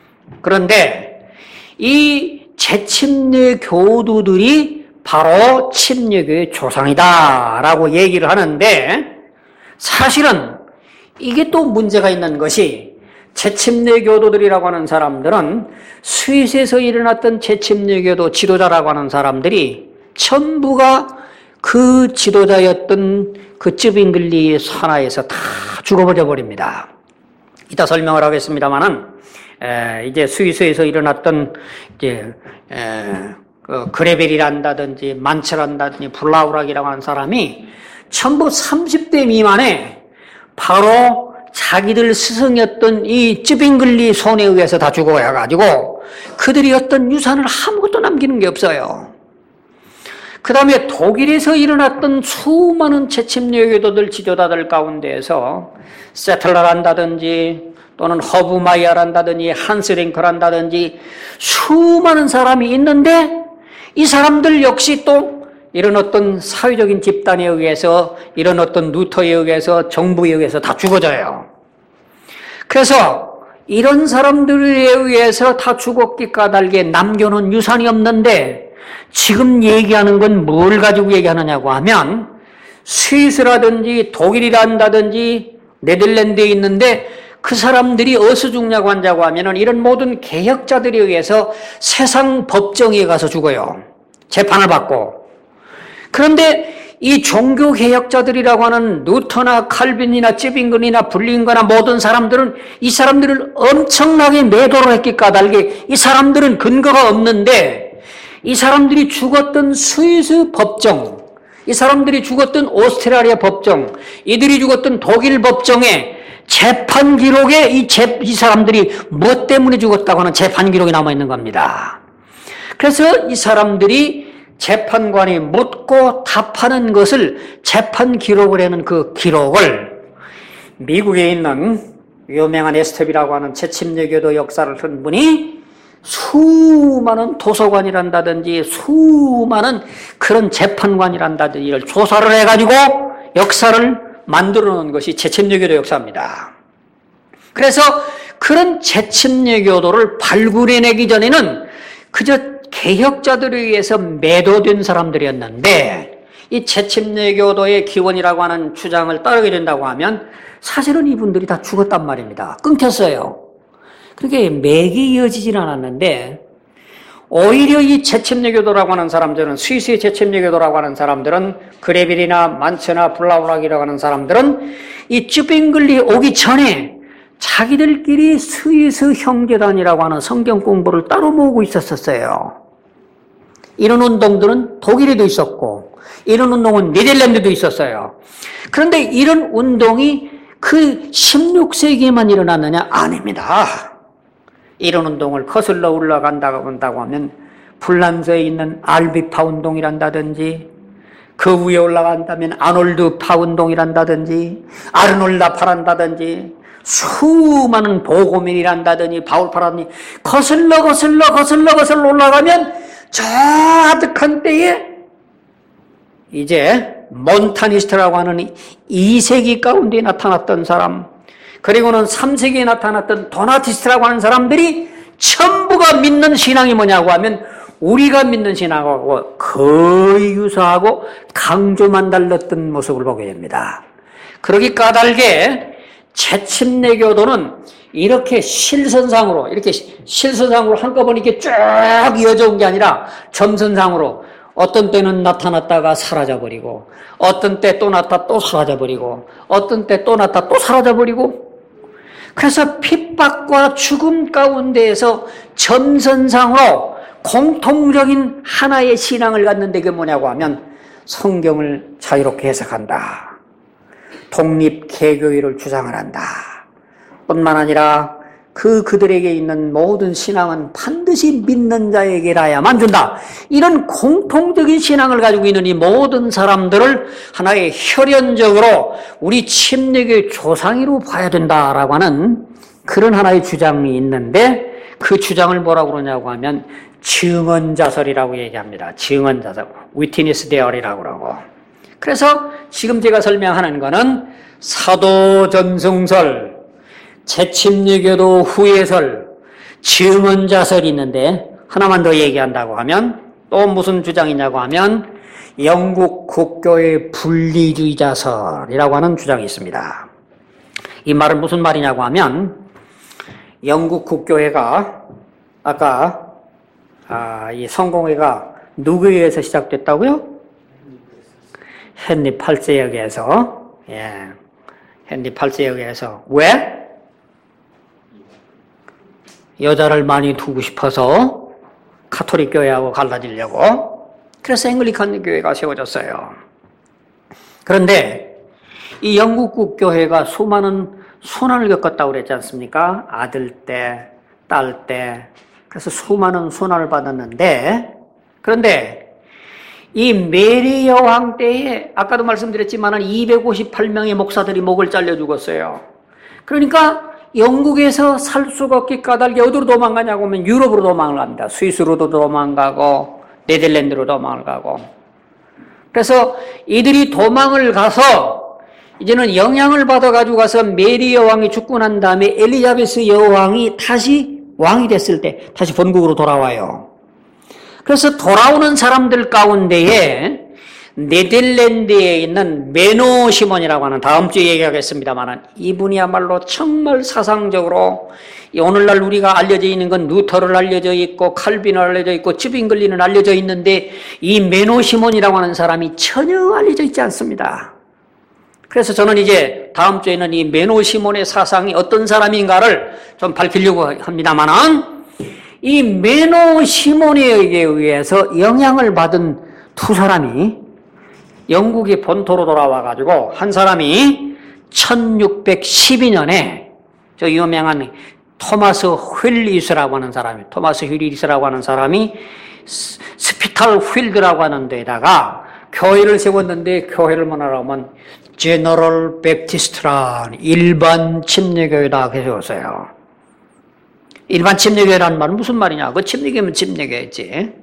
그런데 이 재침례 교도들이 바로 침례교의 조상이다라고 얘기를 하는데 사실은 이게 또 문제가 있는 것이 재침례 교도들이라고 하는 사람들은 스위스에서 일어났던 재침례 교도 지도자라고 하는 사람들이 전부가 그 지도자였던 그 쯔빙글리 산하에서 다 죽어버려 버립니다. 이따 설명을 하겠습니다만은 이제 스위스에서 일어났던 이제 에, 그 그레벨이란다든지 만체란다든지 블라우락이라고 하는 사람이 전부 삼십 대 미만에 바로 자기들 스승이었던 이 쯔빙글리 손에 의해서 다 죽어가지고 그들이 어떤 유산을 아무것도 남기는 게 없어요. 그 다음에 독일에서 일어났던 수많은 재침례 교도들 지도자들 가운데에서 세틀러란다든지 또는 허브마이어란다든지 한스링크란다든지 수많은 사람이 있는데 이 사람들 역시 또 이런 어떤 사회적인 집단에 의해서 이런 어떤 루터에 의해서 정부에 의해서 다 죽어져요. 그래서 이런 사람들에 의해서 다 죽었기 까닭에 남겨놓은 유산이 없는데 지금 얘기하는 건 뭘 가지고 얘기하느냐고 하면 스위스라든지 독일이란다든지 네덜란드에 있는데 그 사람들이 어디서 죽냐고 한다고 하면은 이런 모든 개혁자들에 의해서 세상 법정에 가서 죽어요. 재판을 받고. 그런데 이 종교개혁자들이라고 하는 루터나 칼빈이나 쯔빙글이나 불린거나 모든 사람들은 이 사람들을 엄청나게 매도를 했기 까닭에 이 사람들은 근거가 없는데 이 사람들이 죽었던 스위스 법정, 이 사람들이 죽었던 오스트리아 법정, 이들이 죽었던 독일 법정에 재판 기록에 이, 재, 이 사람들이 뭐 때문에 죽었다고 하는 재판 기록이 남아있는 겁니다. 그래서 이 사람들이 재판관이 묻고 답하는 것을 재판 기록을 하는 그 기록을 미국에 있는 유명한 에스텝이라고 하는 재침례교도 역사를 쓴 분이 수많은 도서관이란다든지 수많은 그런 재판관이란다든지 이를 조사를 해가지고 역사를 만들어 놓은 것이 재침례교도 역사입니다. 그래서 그런 재침례교도를 발굴해내기 전에는 그저 개혁자들에 의해서 매도된 사람들이었는데 이 재침례교도의 기원이라고 하는 주장을 따르게 된다고 하면 사실은 이분들이 다 죽었단 말입니다. 끊겼어요. 그렇게 맥이 이어지진 않았는데 오히려 이 재침례교도라고 하는 사람들은 스위스의 재침례교도라고 하는 사람들은 그레빌이나 만체나 블라우락이라고 하는 사람들은 이 쯔빙글리 오기 전에 자기들끼리 스위스 형제단이라고 하는 성경 공부를 따로 모으고 있었었어요. 이런 운동들은 독일에도 있었고 이런 운동은 네덜란드도 있었어요. 그런데 이런 운동이 그 십육 세기에만 일어났느냐? 아닙니다. 이런 운동을 거슬러 올라간다고 한다고 하면 불란서에 있는 알비파 운동이란다든지 그 위에 올라간다면 아놀드 파 운동이란다든지 아르놀라파란다든지 수많은 보고민이란다더니 바울파라더니 거슬러 거슬러 거슬러 거슬러 올라가면 저 아득한 때에 이제 몬타니스트라고 하는 이 세기 가운데 나타났던 사람, 그리고는 삼 세기에 나타났던 도나티스트라고 하는 사람들이 전부가 믿는 신앙이 뭐냐고 하면 우리가 믿는 신앙하고 거의 유사하고 강조만 달랐던 모습을 보게 됩니다. 그러기 까닭에 재침례교도는 이렇게 실선상으로 이렇게 실선상으로 한꺼번에 이렇게 쭉 이어져 온 게 아니라 점선상으로 어떤 때는 나타났다가 사라져버리고 어떤 때 또 나타났다 또 사라져버리고 어떤 때 또 나타났다 또 사라져버리고 그래서 핍박과 죽음 가운데에서 점선상으로 공통적인 하나의 신앙을 갖는 게 뭐냐고 하면 성경을 자유롭게 해석한다. 독립 개교회를 주장을 한다. 뿐만 아니라 그 그들에게 있는 모든 신앙은 반드시 믿는 자에게라야만 준다. 이런 공통적인 신앙을 가지고 있는 이 모든 사람들을 하나의 혈연적으로 우리 침례교의 조상이로 봐야 된다라고 하는 그런 하나의 주장이 있는데, 그 주장을 뭐라고 그러냐고 하면 증언자설이라고 얘기합니다. 증언자설, 위트니스 데어리라고 그러고. 그래서 지금 제가 설명하는 거는 사도전승설, 재침례교도 후예설, 증언자설이 있는데, 하나만 더 얘기한다고 하면 또 무슨 주장이냐고 하면 영국 국교의 분리주의자설이라고 하는 주장이 있습니다. 이 말은 무슨 말이냐고 하면, 영국 국교회가 아까 아, 이 성공회가 누구에 의해서 시작됐다고요? 헨리 팔 세에 의해서. 예, 헨리 팔 세에 의해서. 왜? 여자를 많이 두고 싶어서 카톨릭 교회하고 갈라지려고. 그래서 앵글리칸 교회가 세워졌어요. 그런데 이 영국 국교회가 수많은 손안을 겪었다고 그랬지 않습니까? 아들 때, 딸 때. 그래서 수많은 손안을 받았는데, 그런데 이 메리 여왕 때에 아까도 말씀드렸지만 이백오십팔 명의 목사들이 목을 잘려 죽었어요. 그러니까 영국에서 살 수가 없게 까닭에 어디로 도망가냐고 하면 유럽으로 도망을 갑니다. 스위스로도 도망가고 네덜란드로 도망을 가고. 그래서 이들이 도망을 가서 이제는 영향을 받아가지고 가서 메리 여왕이 죽고 난 다음에 엘리자베스 여왕이 다시 왕이 됐을 때 다시 본국으로 돌아와요. 그래서 돌아오는 사람들 가운데에 네덜란드에 있는 메노 시몬이라고 하는, 다음 주에 얘기하겠습니다만, 이분이야말로 정말 사상적으로 오늘날 우리가 알려져 있는 건 루터를 알려져 있고 칼빈을 알려져 있고 츠빙글리는 알려져 있는데, 이 메노 시몬이라고 하는 사람이 전혀 알려져 있지 않습니다. 그래서 저는 이제 다음 주에는 이 메노 시몬의 사상이 어떤 사람인가를 좀 밝히려고 합니다만은, 이 메노 시몬에 의해서 영향을 받은 두 사람이 영국의 본토로 돌아와가지고, 한 사람이 천육백십이 년에 저 유명한 토마스 휠리스라고 하는 사람이, 토마스 휠리스라고 하는 사람이 스피탈 휠드라고 하는 데다가 교회를 세웠는데, 교회를 뭐라고 하면 제너럴 베프티스트란 일반 침례교회다 세웠어요. 일반 침례교회라는 말은 무슨 말이냐? 그 침례교회면 침례교회지.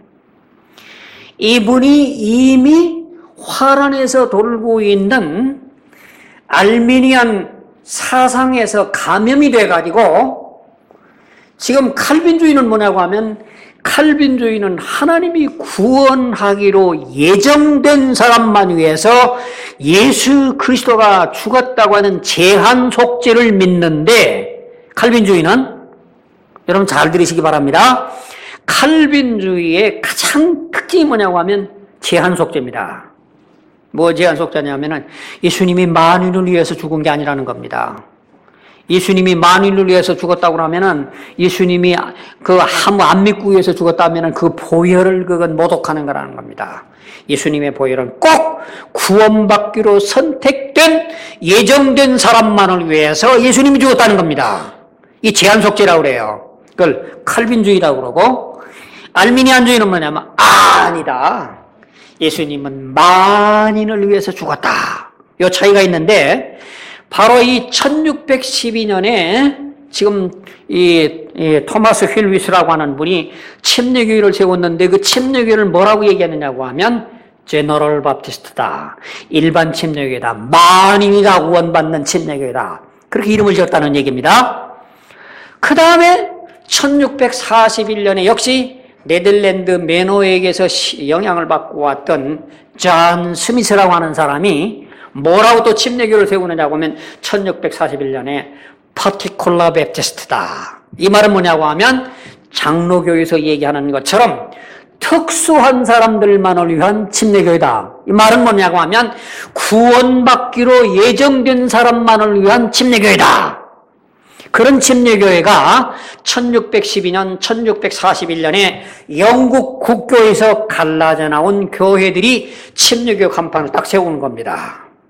이분이 이미 화란에서 돌고 있는 알미니안 사상에서 감염이 돼가지고, 지금 칼빈주의는 뭐냐고 하면, 칼빈주의는 하나님이 구원하기로 예정된 사람만 위해서 예수 그리스도가 죽었다고 하는 제한 속죄를 믿는데, 칼빈주의는 여러분 잘 들으시기 바랍니다. 칼빈주의의 가장 특징이 뭐냐고 하면 제한 속죄입니다. 뭐 제한 속죄냐면은 예수님이 만인을 위해서 죽은 게 아니라는 겁니다. 예수님이 만인을 위해서 죽었다고 하면은, 예수님이 그 아무 안 믿고 위해서 죽었다면은 그 보혈을 그건 모독하는 거라는 겁니다. 예수님의 보혈은 꼭 구원받기로 선택된 예정된 사람만을 위해서 예수님이 죽었다는 겁니다. 이 제한 속죄라고 그래요. 그걸 칼빈주의라고 그러고, 알미니안주의는 뭐냐면 아니다, 예수님은 만인을 위해서 죽었다. 이 차이가 있는데, 바로 이 천육백십이 년에 지금 이, 이 토마스 휠리스라고 하는 분이 침례교회를 세웠는데, 그 침례교회를 뭐라고 얘기하느냐고 하면 제너럴 바프티스트다, 일반 침례교회다, 만인이 다 구원받는 침례교회다, 그렇게 이름을 지었다는 얘기입니다. 그 다음에 천육백사십일 년에 역시 네덜란드 메노에게서 영향을 받고 왔던 존 스미스라고 하는 사람이 뭐라고 또 침례교를 세우느냐고 하면 천육백사십일 년에 파티콜라 베프티스트다. 이 말은 뭐냐고 하면 장로교에서 얘기하는 것처럼 특수한 사람들만을 위한 침례교회다. 이 말은 뭐냐고 하면 구원받기로 예정된 사람만을 위한 침례교회다. 그런 침례교회가 천육백십이 년, 천육백사십일 년에 영국 국교에서 갈라져 나온 교회들이 침례교 간판을 딱 세우는 겁니다.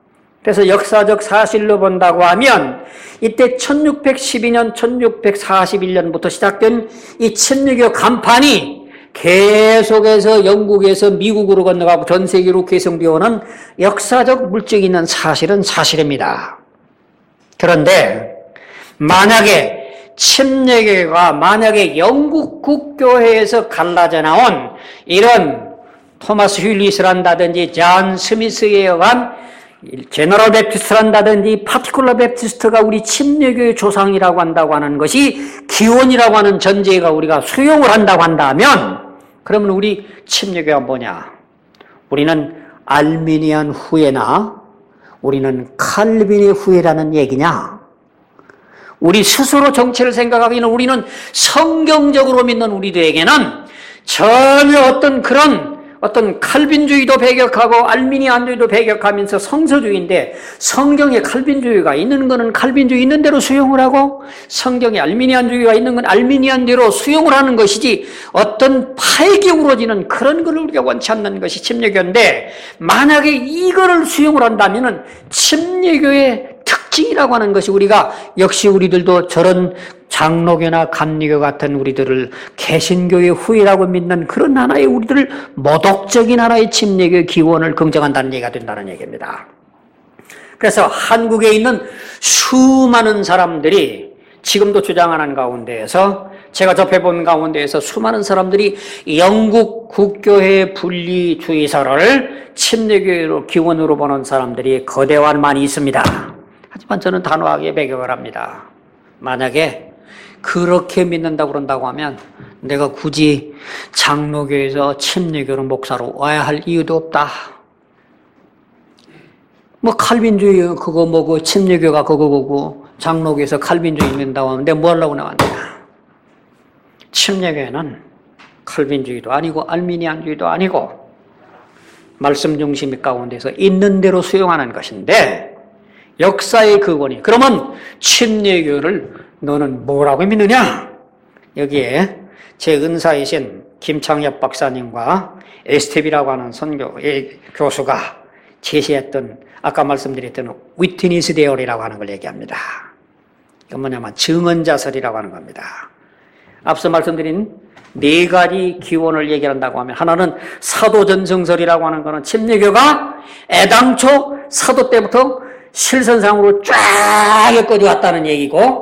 그래서 역사적 사실로 본다고 하면 이때 천육백십이 년, 천육백사십일 년부터 시작된 이 침례교 간판이 계속해서 영국에서 미국으로 건너가고 전 세계로 계승되어 오는 역사적 물증이 있는 사실은 사실입니다. 그런데 만약에 침례교가 만약에 영국 국교회에서 갈라져 나온 이런 토마스 휠리스란다든지 존 스미스에 의한 제너럴 베프티스트란다든지 파티큘러 베프티스트가 우리 침례교의 조상이라고 한다고 하는 것이 기원이라고 하는 전제가 우리가 수용을 한다고 한다면 그러면 우리 침례교가 뭐냐? 우리는 알미니안 후예나 우리는 칼빈의 후예라는 얘기냐? 우리 스스로 정체를 생각하기에는 우리는 성경적으로 믿는 우리들에게는 전혀 어떤 그런 어떤 칼빈주의도 배격하고 알미니안주의도 배격하면서 성서주의인데 성경에 칼빈주의가 있는 거는 칼빈주의 있는 대로 수용을 하고 성경에 알미니안주의가 있는 건 알미니안대로 수용을 하는 것이지 어떤 파에 기울어지는 그런 걸 우리가 원치 않는 것이 침례교인데 만약에 이거를 수용을 한다면은 침례교의 특징이라고 하는 것이 우리가 역시 우리들도 저런 장로교나 감리교 같은 우리들을 개신교의 후예라고 믿는 그런 하나의 우리들을 모독적인 하나의 침례교의 기원을 긍정한다는 얘기가 된다는 얘기입니다. 그래서 한국에 있는 수많은 사람들이 지금도 주장하는 가운데에서 제가 접해본 가운데에서 수많은 사람들이 영국 국교회 분리주의설을 침례교의 기원으로 보는 사람들이 거대한 많이 있습니다. 하지만 저는 단호하게 배격을 합니다. 만약에 그렇게 믿는다고 그런다고 하면 내가 굳이 장로교에서 침례교로 목사로 와야 할 이유도 없다. 뭐 칼빈주의 그거 뭐고 침례교가 그거고 장로교에서 칼빈주의 믿는다고 하면 내가 뭐 하려고 나왔냐. 침례교회는 칼빈주의도 아니고 알미니안주의도 아니고 말씀 중심 가운데서 있는 대로 수용하는 것인데 역사의 근원이 그러면 침례교를 너는 뭐라고 믿느냐? 여기에 제 은사이신 김창엽 박사님과 에스텝이라고 하는 선교 교수가 제시했던 아까 말씀드렸던 위트니스 데어리라고 하는 걸 얘기합니다. 이건 뭐냐면 증언자설이라고 하는 겁니다. 앞서 말씀드린 네 가지 기원을 얘기한다고 하면 하나는 사도전승설이라고 하는 거는 침례교가 애당초 사도 때부터 실선상으로 쫙 엮어져 왔다는 얘기고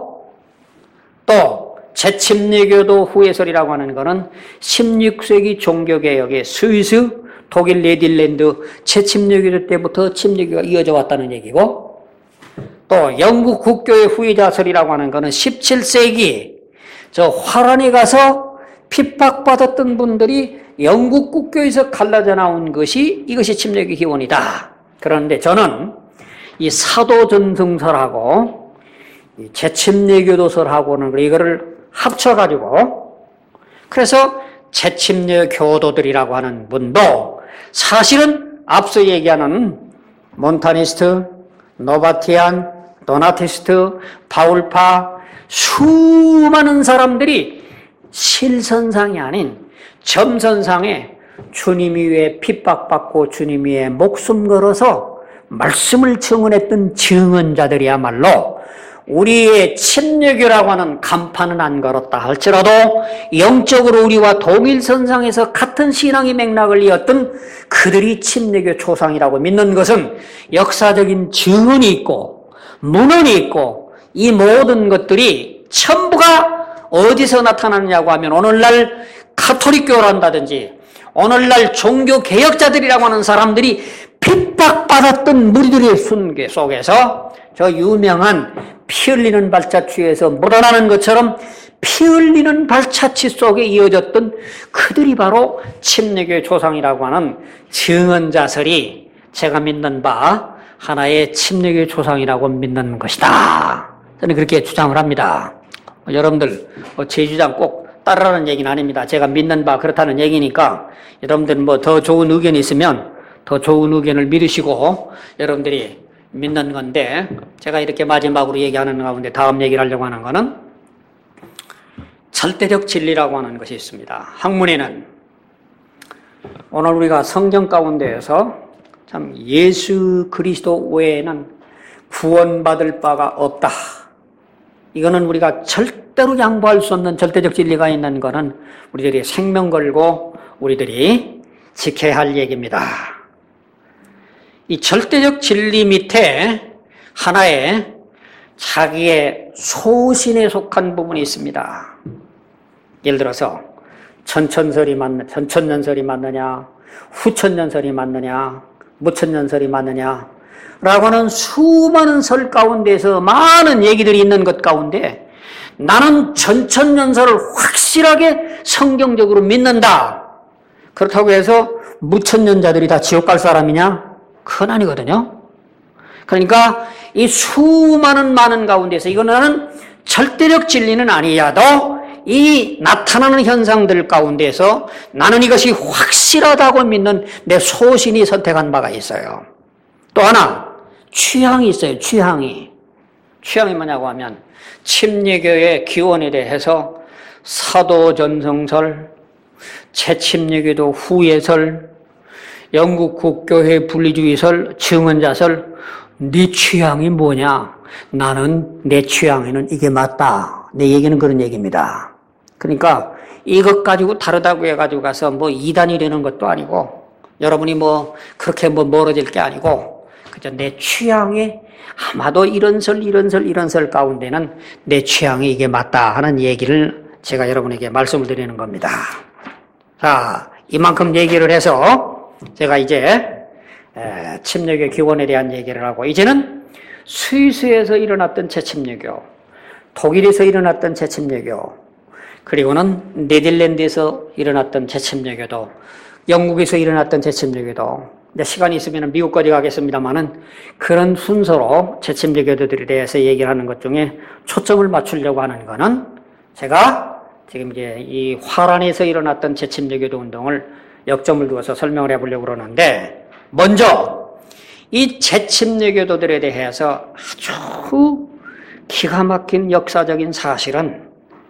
또 재침례교도 후예설이라고 하는 것은 십육 세기 종교개혁의 스위스, 독일, 네덜란드 재침례교 때부터 침례교가 이어져 왔다는 얘기고 또 영국 국교의 후예자설이라고 하는 것은 십칠 세기 저 화란에 가서 핍박받았던 분들이 영국 국교에서 갈라져 나온 것이 이것이 침례교 기원이다. 그런데 저는 이 사도전승설하고 이 재침례교도설하고는 이거를 합쳐가지고 그래서 재침례 교도들이라고 하는 분도 사실은 앞서 얘기하는 몬타니스트, 노바티안, 도나티스트, 바울파 수많은 사람들이 실선상이 아닌 점선상에 주님 위에 핍박받고 주님 위에 목숨 걸어서 말씀을 증언했던 증언자들이야말로 우리의 침례교라고 하는 간판은 안 걸었다 할지라도 영적으로 우리와 동일선상에서 같은 신앙의 맥락을 이었던 그들이 침례교 조상이라고 믿는 것은 역사적인 증언이 있고 문헌이 있고 이 모든 것들이 전부가 어디서 나타나느냐고 하면 오늘날 가톨릭교란다든지 오늘날 종교개혁자들이라고 하는 사람들이 핍박받았던 무리들의 순교 속에서 저 유명한 피 흘리는 발자취에서 묻어나는 것처럼 피 흘리는 발자취 속에 이어졌던 그들이 바로 침례교의 조상이라고 하는 증언자설이 제가 믿는 바 하나의 침례교의 조상이라고 믿는 것이다. 저는 그렇게 주장을 합니다. 여러분들 제 주장 꼭 따르라는 얘기는 아닙니다. 제가 믿는 바 그렇다는 얘기니까 여러분들 뭐 더 좋은 의견이 있으면 더 좋은 의견을 믿으시고 여러분들이 믿는 건데 제가 이렇게 마지막으로 얘기하는 가운데 다음 얘기를 하려고 하는 거는 절대적 진리라고 하는 것이 있습니다. 학문에는 오늘 우리가 성경 가운데에서 참 예수 그리스도 외에는 구원받을 바가 없다. 이거는 우리가 절대로 양보할 수 없는 절대적 진리가 있는 거는 우리들이 생명 걸고 우리들이 지켜야 할 얘기입니다. 이 절대적 진리 밑에 하나의 자기의 소신에 속한 부분이 있습니다. 예를 들어서 천천설이 맞느, 천천연설이 맞느냐, 후천연설이 맞느냐, 무천연설이 맞느냐 라고는 수많은 설 가운데서 많은 얘기들이 있는 것 가운데 나는 천천연설을 확실하게 성경적으로 믿는다. 그렇다고 해서 무천연자들이 다 지옥 갈 사람이냐? 그건 아니거든요. 그러니까 이 수많은 많은 가운데서 이거는 절대적 진리는 아니야도 이 나타나는 현상들 가운데서 나는 이것이 확실하다고 믿는 내 소신이 선택한 바가 있어요. 또 하나 취향이 있어요. 취향이. 취향이 뭐냐고 하면 침례교의 기원에 대해서 사도전성설, 재침례교도 후예설, 영국 국교회 분리주의설, 증언자설. 네 취향이 뭐냐? 나는 내 취향에는 이게 맞다. 내 얘기는 그런 얘기입니다. 그러니까 이것 가지고 다르다고 해가지고 가서 뭐 이단이 되는 것도 아니고 여러분이 뭐 그렇게 뭐 멀어질 게 아니고 그저 내 취향에 아마도 이런 설 이런 설 이런 설 가운데는 내 취향이 이게 맞다 하는 얘기를 제가 여러분에게 말씀을 드리는 겁니다. 자, 이만큼 얘기를 해서 제가 이제 침례교 기원에 대한 얘기를 하고 이제는 스위스에서 일어났던 재침례교, 독일에서 일어났던 재침례교, 그리고는 네덜란드에서 일어났던 재침례교도, 영국에서 일어났던 재침례교도, 시간이 있으면 미국까지 가겠습니다만은 그런 순서로 재침례교도들에 대해서 얘기를 하는 것 중에 초점을 맞추려고 하는 거는 제가 지금 이제 이 화란에서 일어났던 재침례교도 운동을 역점을 두어서 설명을 해보려고 그러는데 먼저 이 재침례교도들에 대해서 아주 기가 막힌 역사적인 사실은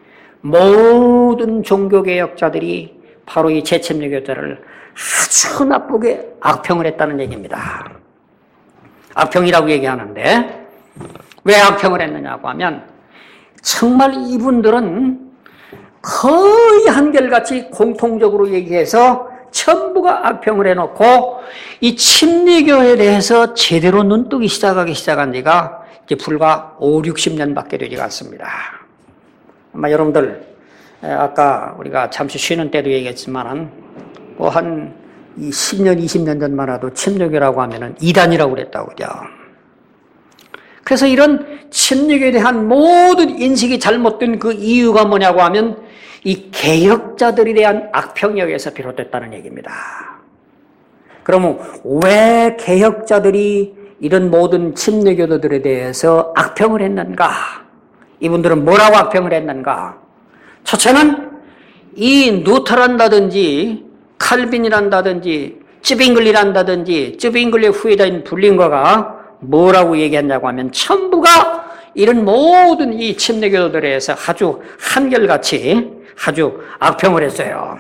모든 종교개혁자들이 바로 이 재침례교도를 아주 나쁘게 악평을 했다는 얘기입니다. 악평이라고 얘기하는데 왜 악평을 했느냐고 하면 정말 이분들은 거의 한결같이 공통적으로 얘기해서 전부가 악평을 해놓고 이 침례교에 대해서 제대로 눈뜨기 시작하기 시작한 지가 이제 불과 오, 육십 년밖에 되지 않습니다. 아마 여러분들 아까 우리가 잠시 쉬는 때도 얘기했지만은 뭐 한 십 년, 이십 년 전만 해도 침례교라고 하면은 이단이라고 그랬다고 그죠. 그래서 이런 침례교에 대한 모든 인식이 잘못된 그 이유가 뭐냐고 하면 이 개혁자들에 대한 악평에 의해서 비롯됐다는 얘기입니다. 그러면 왜 개혁자들이 이런 모든 침례교도들에 대해서 악평을 했는가? 이분들은 뭐라고 악평을 했는가? 첫째는 이 누터란다든지 칼빈이란다든지 쯔빙글리란다든지 쯔빙글리 후에다인 불린거가 뭐라고 얘기했냐고 하면 전부가 이런 모든 이 침례교도들에 대해서 아주 한결같이 아주 악평을 했어요.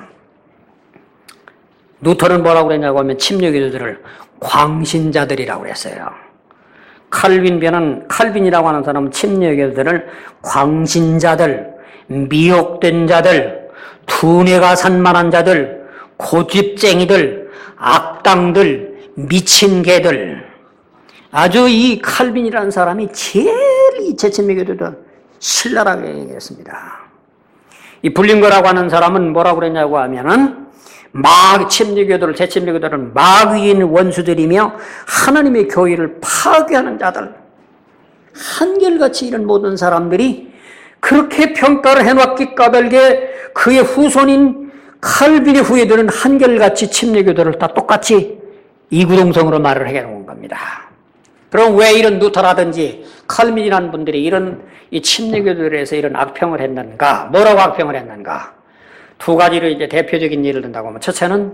누터는 뭐라고 그랬냐고 하면 침례교도들을 광신자들이라고 그랬어요. 칼빈변은 칼빈이라고 하는 사람은 침례교도들을 광신자들, 미혹된 자들, 두뇌가 산만한 자들, 고집쟁이들, 악당들, 미친 개들. 아주 이 칼빈이라는 사람이 제일 이 재침례교도들 신랄하게 얘기했습니다. 이 불린거라고 하는 사람은 뭐라고 그랬냐고 하면은 막 침례교도를 재침례교도를 마귀인 원수들이며 하나님의 교회를 파괴하는 자들, 한결같이 이런 모든 사람들이 그렇게 평가를 해놨기 까닭에 그의 후손인 칼빈의 후예들은 한결같이 침례교도를 다 똑같이 이구동성으로 말을 해놓은 겁니다. 그럼 왜 이런 누터라든지 칼빈이라는 분들이 이런 이 침례교도에 대해서 이런 악평을 했는가? 뭐라고 악평을 했는가? 두 가지로 이제 대표적인 예를 든다고 하면 첫째는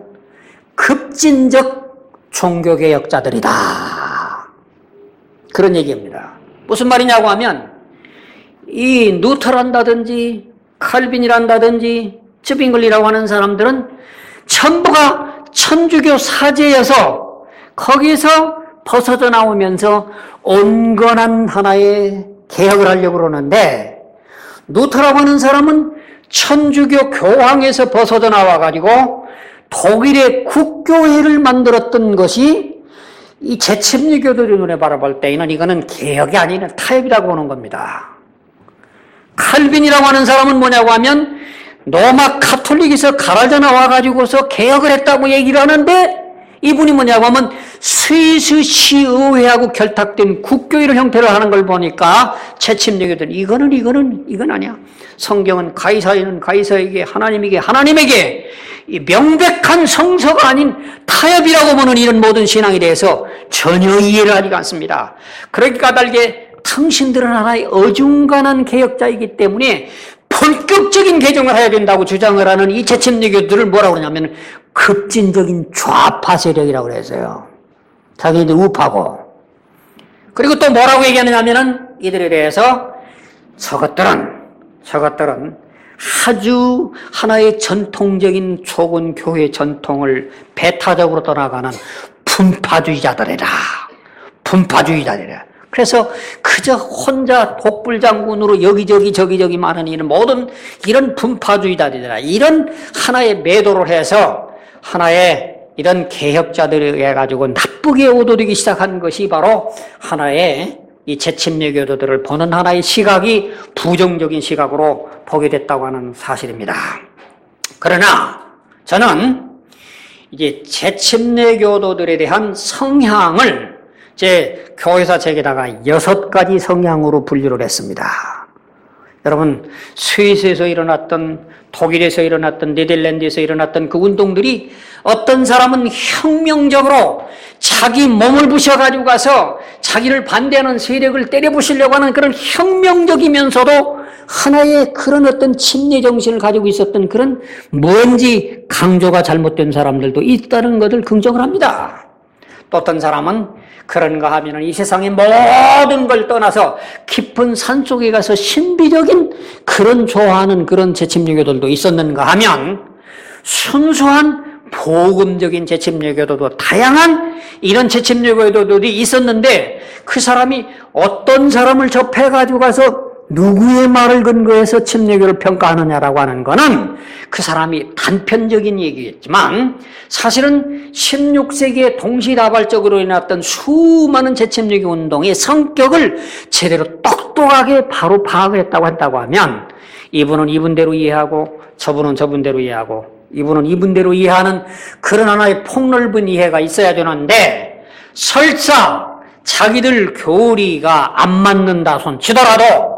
급진적 종교개혁자들이다. 그런 얘기입니다. 무슨 말이냐고 하면 이 누터란다든지 칼빈이란다든지 쯔빙글리라고 하는 사람들은 전부가 천주교 사제여서 거기서 벗어져 나오면서 온건한 하나의 개혁을 하려고 그러는데, 루터라고 하는 사람은 천주교 교황에서 벗어져 나와가지고 독일의 국교회를 만들었던 것이 이 제침리교도의 눈에 바라볼 때에는 이거는 개혁이 아닌 타협이라고 보는 겁니다. 칼빈이라고 하는 사람은 뭐냐고 하면 로마 카톨릭에서 갈아져 나와가지고서 개혁을 했다고 얘기를 하는데, 이분이 뭐냐고 하면 스위스 시의회하고 결탁된 국교회를 형태로 하는 걸 보니까 채침리교들 이거는 이거는 이건 아니야. 성경은 가이사에는 가이사에게, 하나님에게 하나님에게, 이 명백한 성서가 아닌 타협이라고 보는 이런 모든 신앙에 대해서 전혀 이해를 하지 않습니다. 그렇게 까닭에 당신들은 하나의 어중간한 개혁자이기 때문에 본격적인 개정을 해야 된다고 주장을 하는 이 채침리교들을 뭐라고 그러냐면 급진적인 좌파 세력이라고 그랬어요. 자기들 우파고. 그리고 또 뭐라고 얘기하느냐면은 이들에 대해서 저것들은 저것들은 아주 하나의 전통적인 좁은 교회 전통을 배타적으로 떠나가는 분파주의자들이라. 분파주의자들이라. 그래서 그저 혼자 독불장군으로 여기저기 저기저기 많은 이런 모든 이런 분파주의자들이라. 이런 하나의 매도를 해서 하나의 이런 개혁자들에 해가지고 나쁘게 오도되기 시작한 것이 바로 하나의 이 제침례교도들을 보는 하나의 시각이 부정적인 시각으로 보게 됐다고 하는 사실입니다. 그러나 저는 이제 제침례교도들에 대한 성향을 제 교회사 책에다가 여섯 가지 성향으로 분류를 했습니다. 여러분, 스위스에서 일어났던, 독일에서 일어났던, 네덜란드에서 일어났던 그 운동들이 어떤 사람은 혁명적으로 자기 몸을 부셔가지고 가서 자기를 반대하는 세력을 때려부시려고 하는 그런 혁명적이면서도 하나의 그런 어떤 침례 정신을 가지고 있었던 그런 뭔지 강조가 잘못된 사람들도 있다는 것을 긍정을 합니다. 또 어떤 사람은 그런가 하면은 이 세상의 모든 걸 떠나서 깊은 산속에 가서 신비적인 그런 좋아하는 그런 제침례교들도 있었는가 하면 순수한 복음적인 제침례교도도 다양한 이런 제침례교도들이 있었는데 그 사람이 어떤 사람을 접해가지고 가서 누구의 말을 근거해서 침례교를 평가하느냐라고 하는 거는 그 사람이 단편적인 얘기겠지만 사실은 십육 세기에 동시다발적으로 일어났던 수많은 제침례교 운동의 성격을 제대로 똑똑하게 바로 파악을 했다고 한다고 하면 이분은 이분대로 이해하고 저분은 저분대로 이해하고 이분은 이분대로 이해하는 그런 하나의 폭넓은 이해가 있어야 되는데 설사 자기들 교리가 안 맞는다 손 치더라도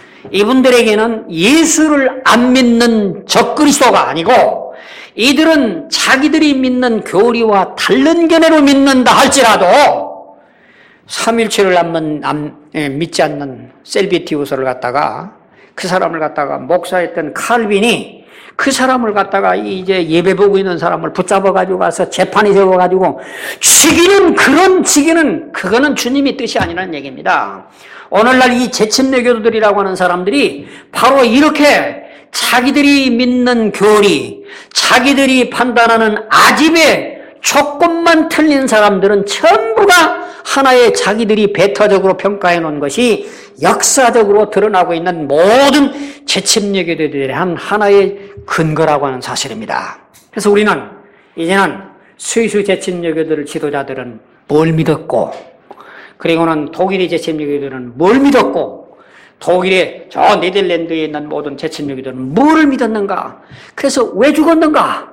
이분들에게는 예수를 안 믿는 적그리스도가 아니고 이들은 자기들이 믿는 교리와 다른 견해로 믿는다 할지라도 삼일체를 안, 안, 예, 믿지 않는 셀비티우스를 갖다가 그 사람을 갖다가 목사했던 칼빈이 그 사람을 갖다가 이제 예배 보고 있는 사람을 붙잡아 가지고 가서 재판이 세워 가지고 죽이는 그런 죽이는 그거는 주님의 뜻이 아니라는 얘기입니다. 오늘날 이 제침례교도들이라고 하는 사람들이 바로 이렇게 자기들이 믿는 교리, 자기들이 판단하는 아집에 조금만 틀린 사람들은 전부가 하나의 자기들이 배타적으로 평가해 놓은 것이 역사적으로 드러나고 있는 모든 제침례교도들에 대한 하나의 근거라고 하는 사실입니다. 그래서 우리는 이제는 스위스 제침례교도들 지도자들은 뭘 믿었고 그리고는 독일의 제침례교도들은 뭘 믿었고 독일의 저 네덜란드에 있는 모든 제침례교도들은 뭐를 믿었는가? 그래서 왜 죽었는가?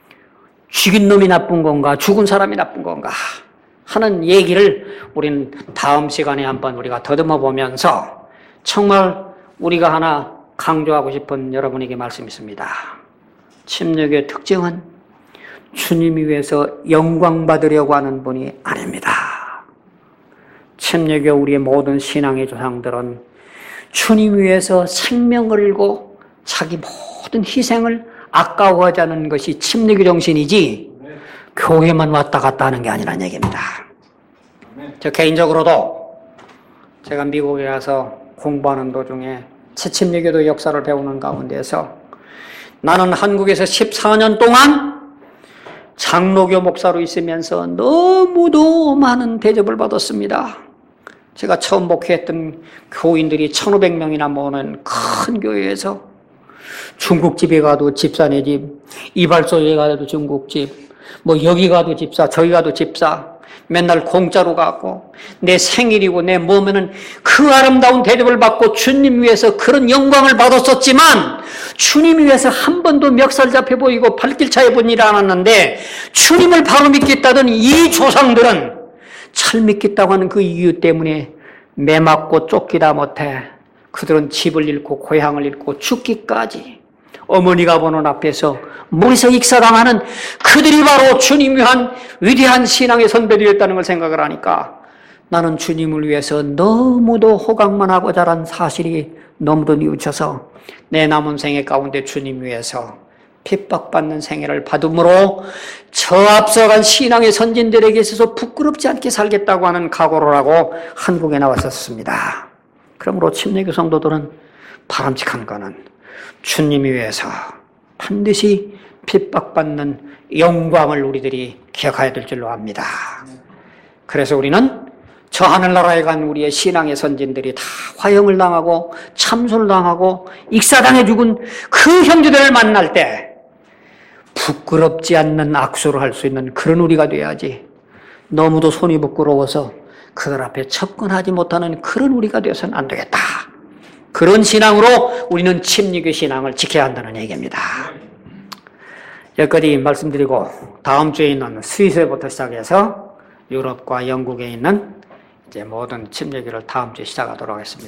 죽인 놈이 나쁜 건가? 죽은 사람이 나쁜 건가? 하는 얘기를 우리는 다음 시간에 한번 우리가 더듬어 보면서 정말 우리가 하나 강조하고 싶은 여러분에게 말씀이 있습니다. 침례교의 특징은 주님이 위해서 영광 받으려고 하는 분이 아닙니다. 침례교 우리의 모든 신앙의 조상들은 주님 위해서 생명을 걸고 자기 모든 희생을 아까워하지 않는 것이 침례교 정신이지 교회만 왔다 갔다 하는 게 아니라는 얘기입니다. 저 개인적으로도 제가 미국에 가서 공부하는 도중에 제침례교도 역사를 배우는 가운데서 나는 한국에서 십사 년 동안 장로교 목사로 있으면서 너무도 많은 대접을 받았습니다. 제가 처음 목회했던 교인들이 천오백 명이나 모는 큰 교회에서 중국집에 가도 집사네 집, 이발소에 가도 중국집, 뭐 여기 가도 집사, 저기 가도 집사, 맨날 공짜로 가고 내 생일이고 내 몸에는 그 아름다운 대접을 받고 주님 위해서 그런 영광을 받았었지만 주님 위해서 한 번도 멱살 잡혀 보이고 발길 차여 본 일 않았는데 주님을 바로 믿겠다던 이 조상들은 잘 믿겠다고 하는 그 이유 때문에 매 맞고 쫓기다 못해 그들은 집을 잃고 고향을 잃고 죽기까지 어머니가 보는 앞에서 머리서 익사당하는 그들이 바로 주님 위한 위대한 신앙의 선배들이었다는 걸 생각을 하니까 나는 주님을 위해서 너무도 호강만 하고 자란 사실이 너무도 뉘우쳐서 내 남은 생애 가운데 주님 위해서 핍박받는 생애를 받음으로 저 앞서간 신앙의 선진들에게 있어서 부끄럽지 않게 살겠다고 하는 각오를 하고 한국에 나왔었습니다. 그러므로 침례교 성도들은 바람직한 거는 주님이 위해서 반드시 핍박받는 영광을 우리들이 기억해야 될 줄로 압니다. 그래서 우리는 저 하늘나라에 간 우리의 신앙의 선진들이 다 화형을 당하고 참소를 당하고 익사당해 죽은 그 형제들을 만날 때 부끄럽지 않는 악수를 할 수 있는 그런 우리가 돼야지 너무도 손이 부끄러워서 그들 앞에 접근하지 못하는 그런 우리가 되어서는 안 되겠다. 그런 신앙으로 우리는 침례교 신앙을 지켜야 한다는 얘기입니다. 여기까지 말씀드리고 다음 주에 있는 스위스부터 시작해서 유럽과 영국에 있는 이제 모든 침례교를 다음 주에 시작하도록 하겠습니다.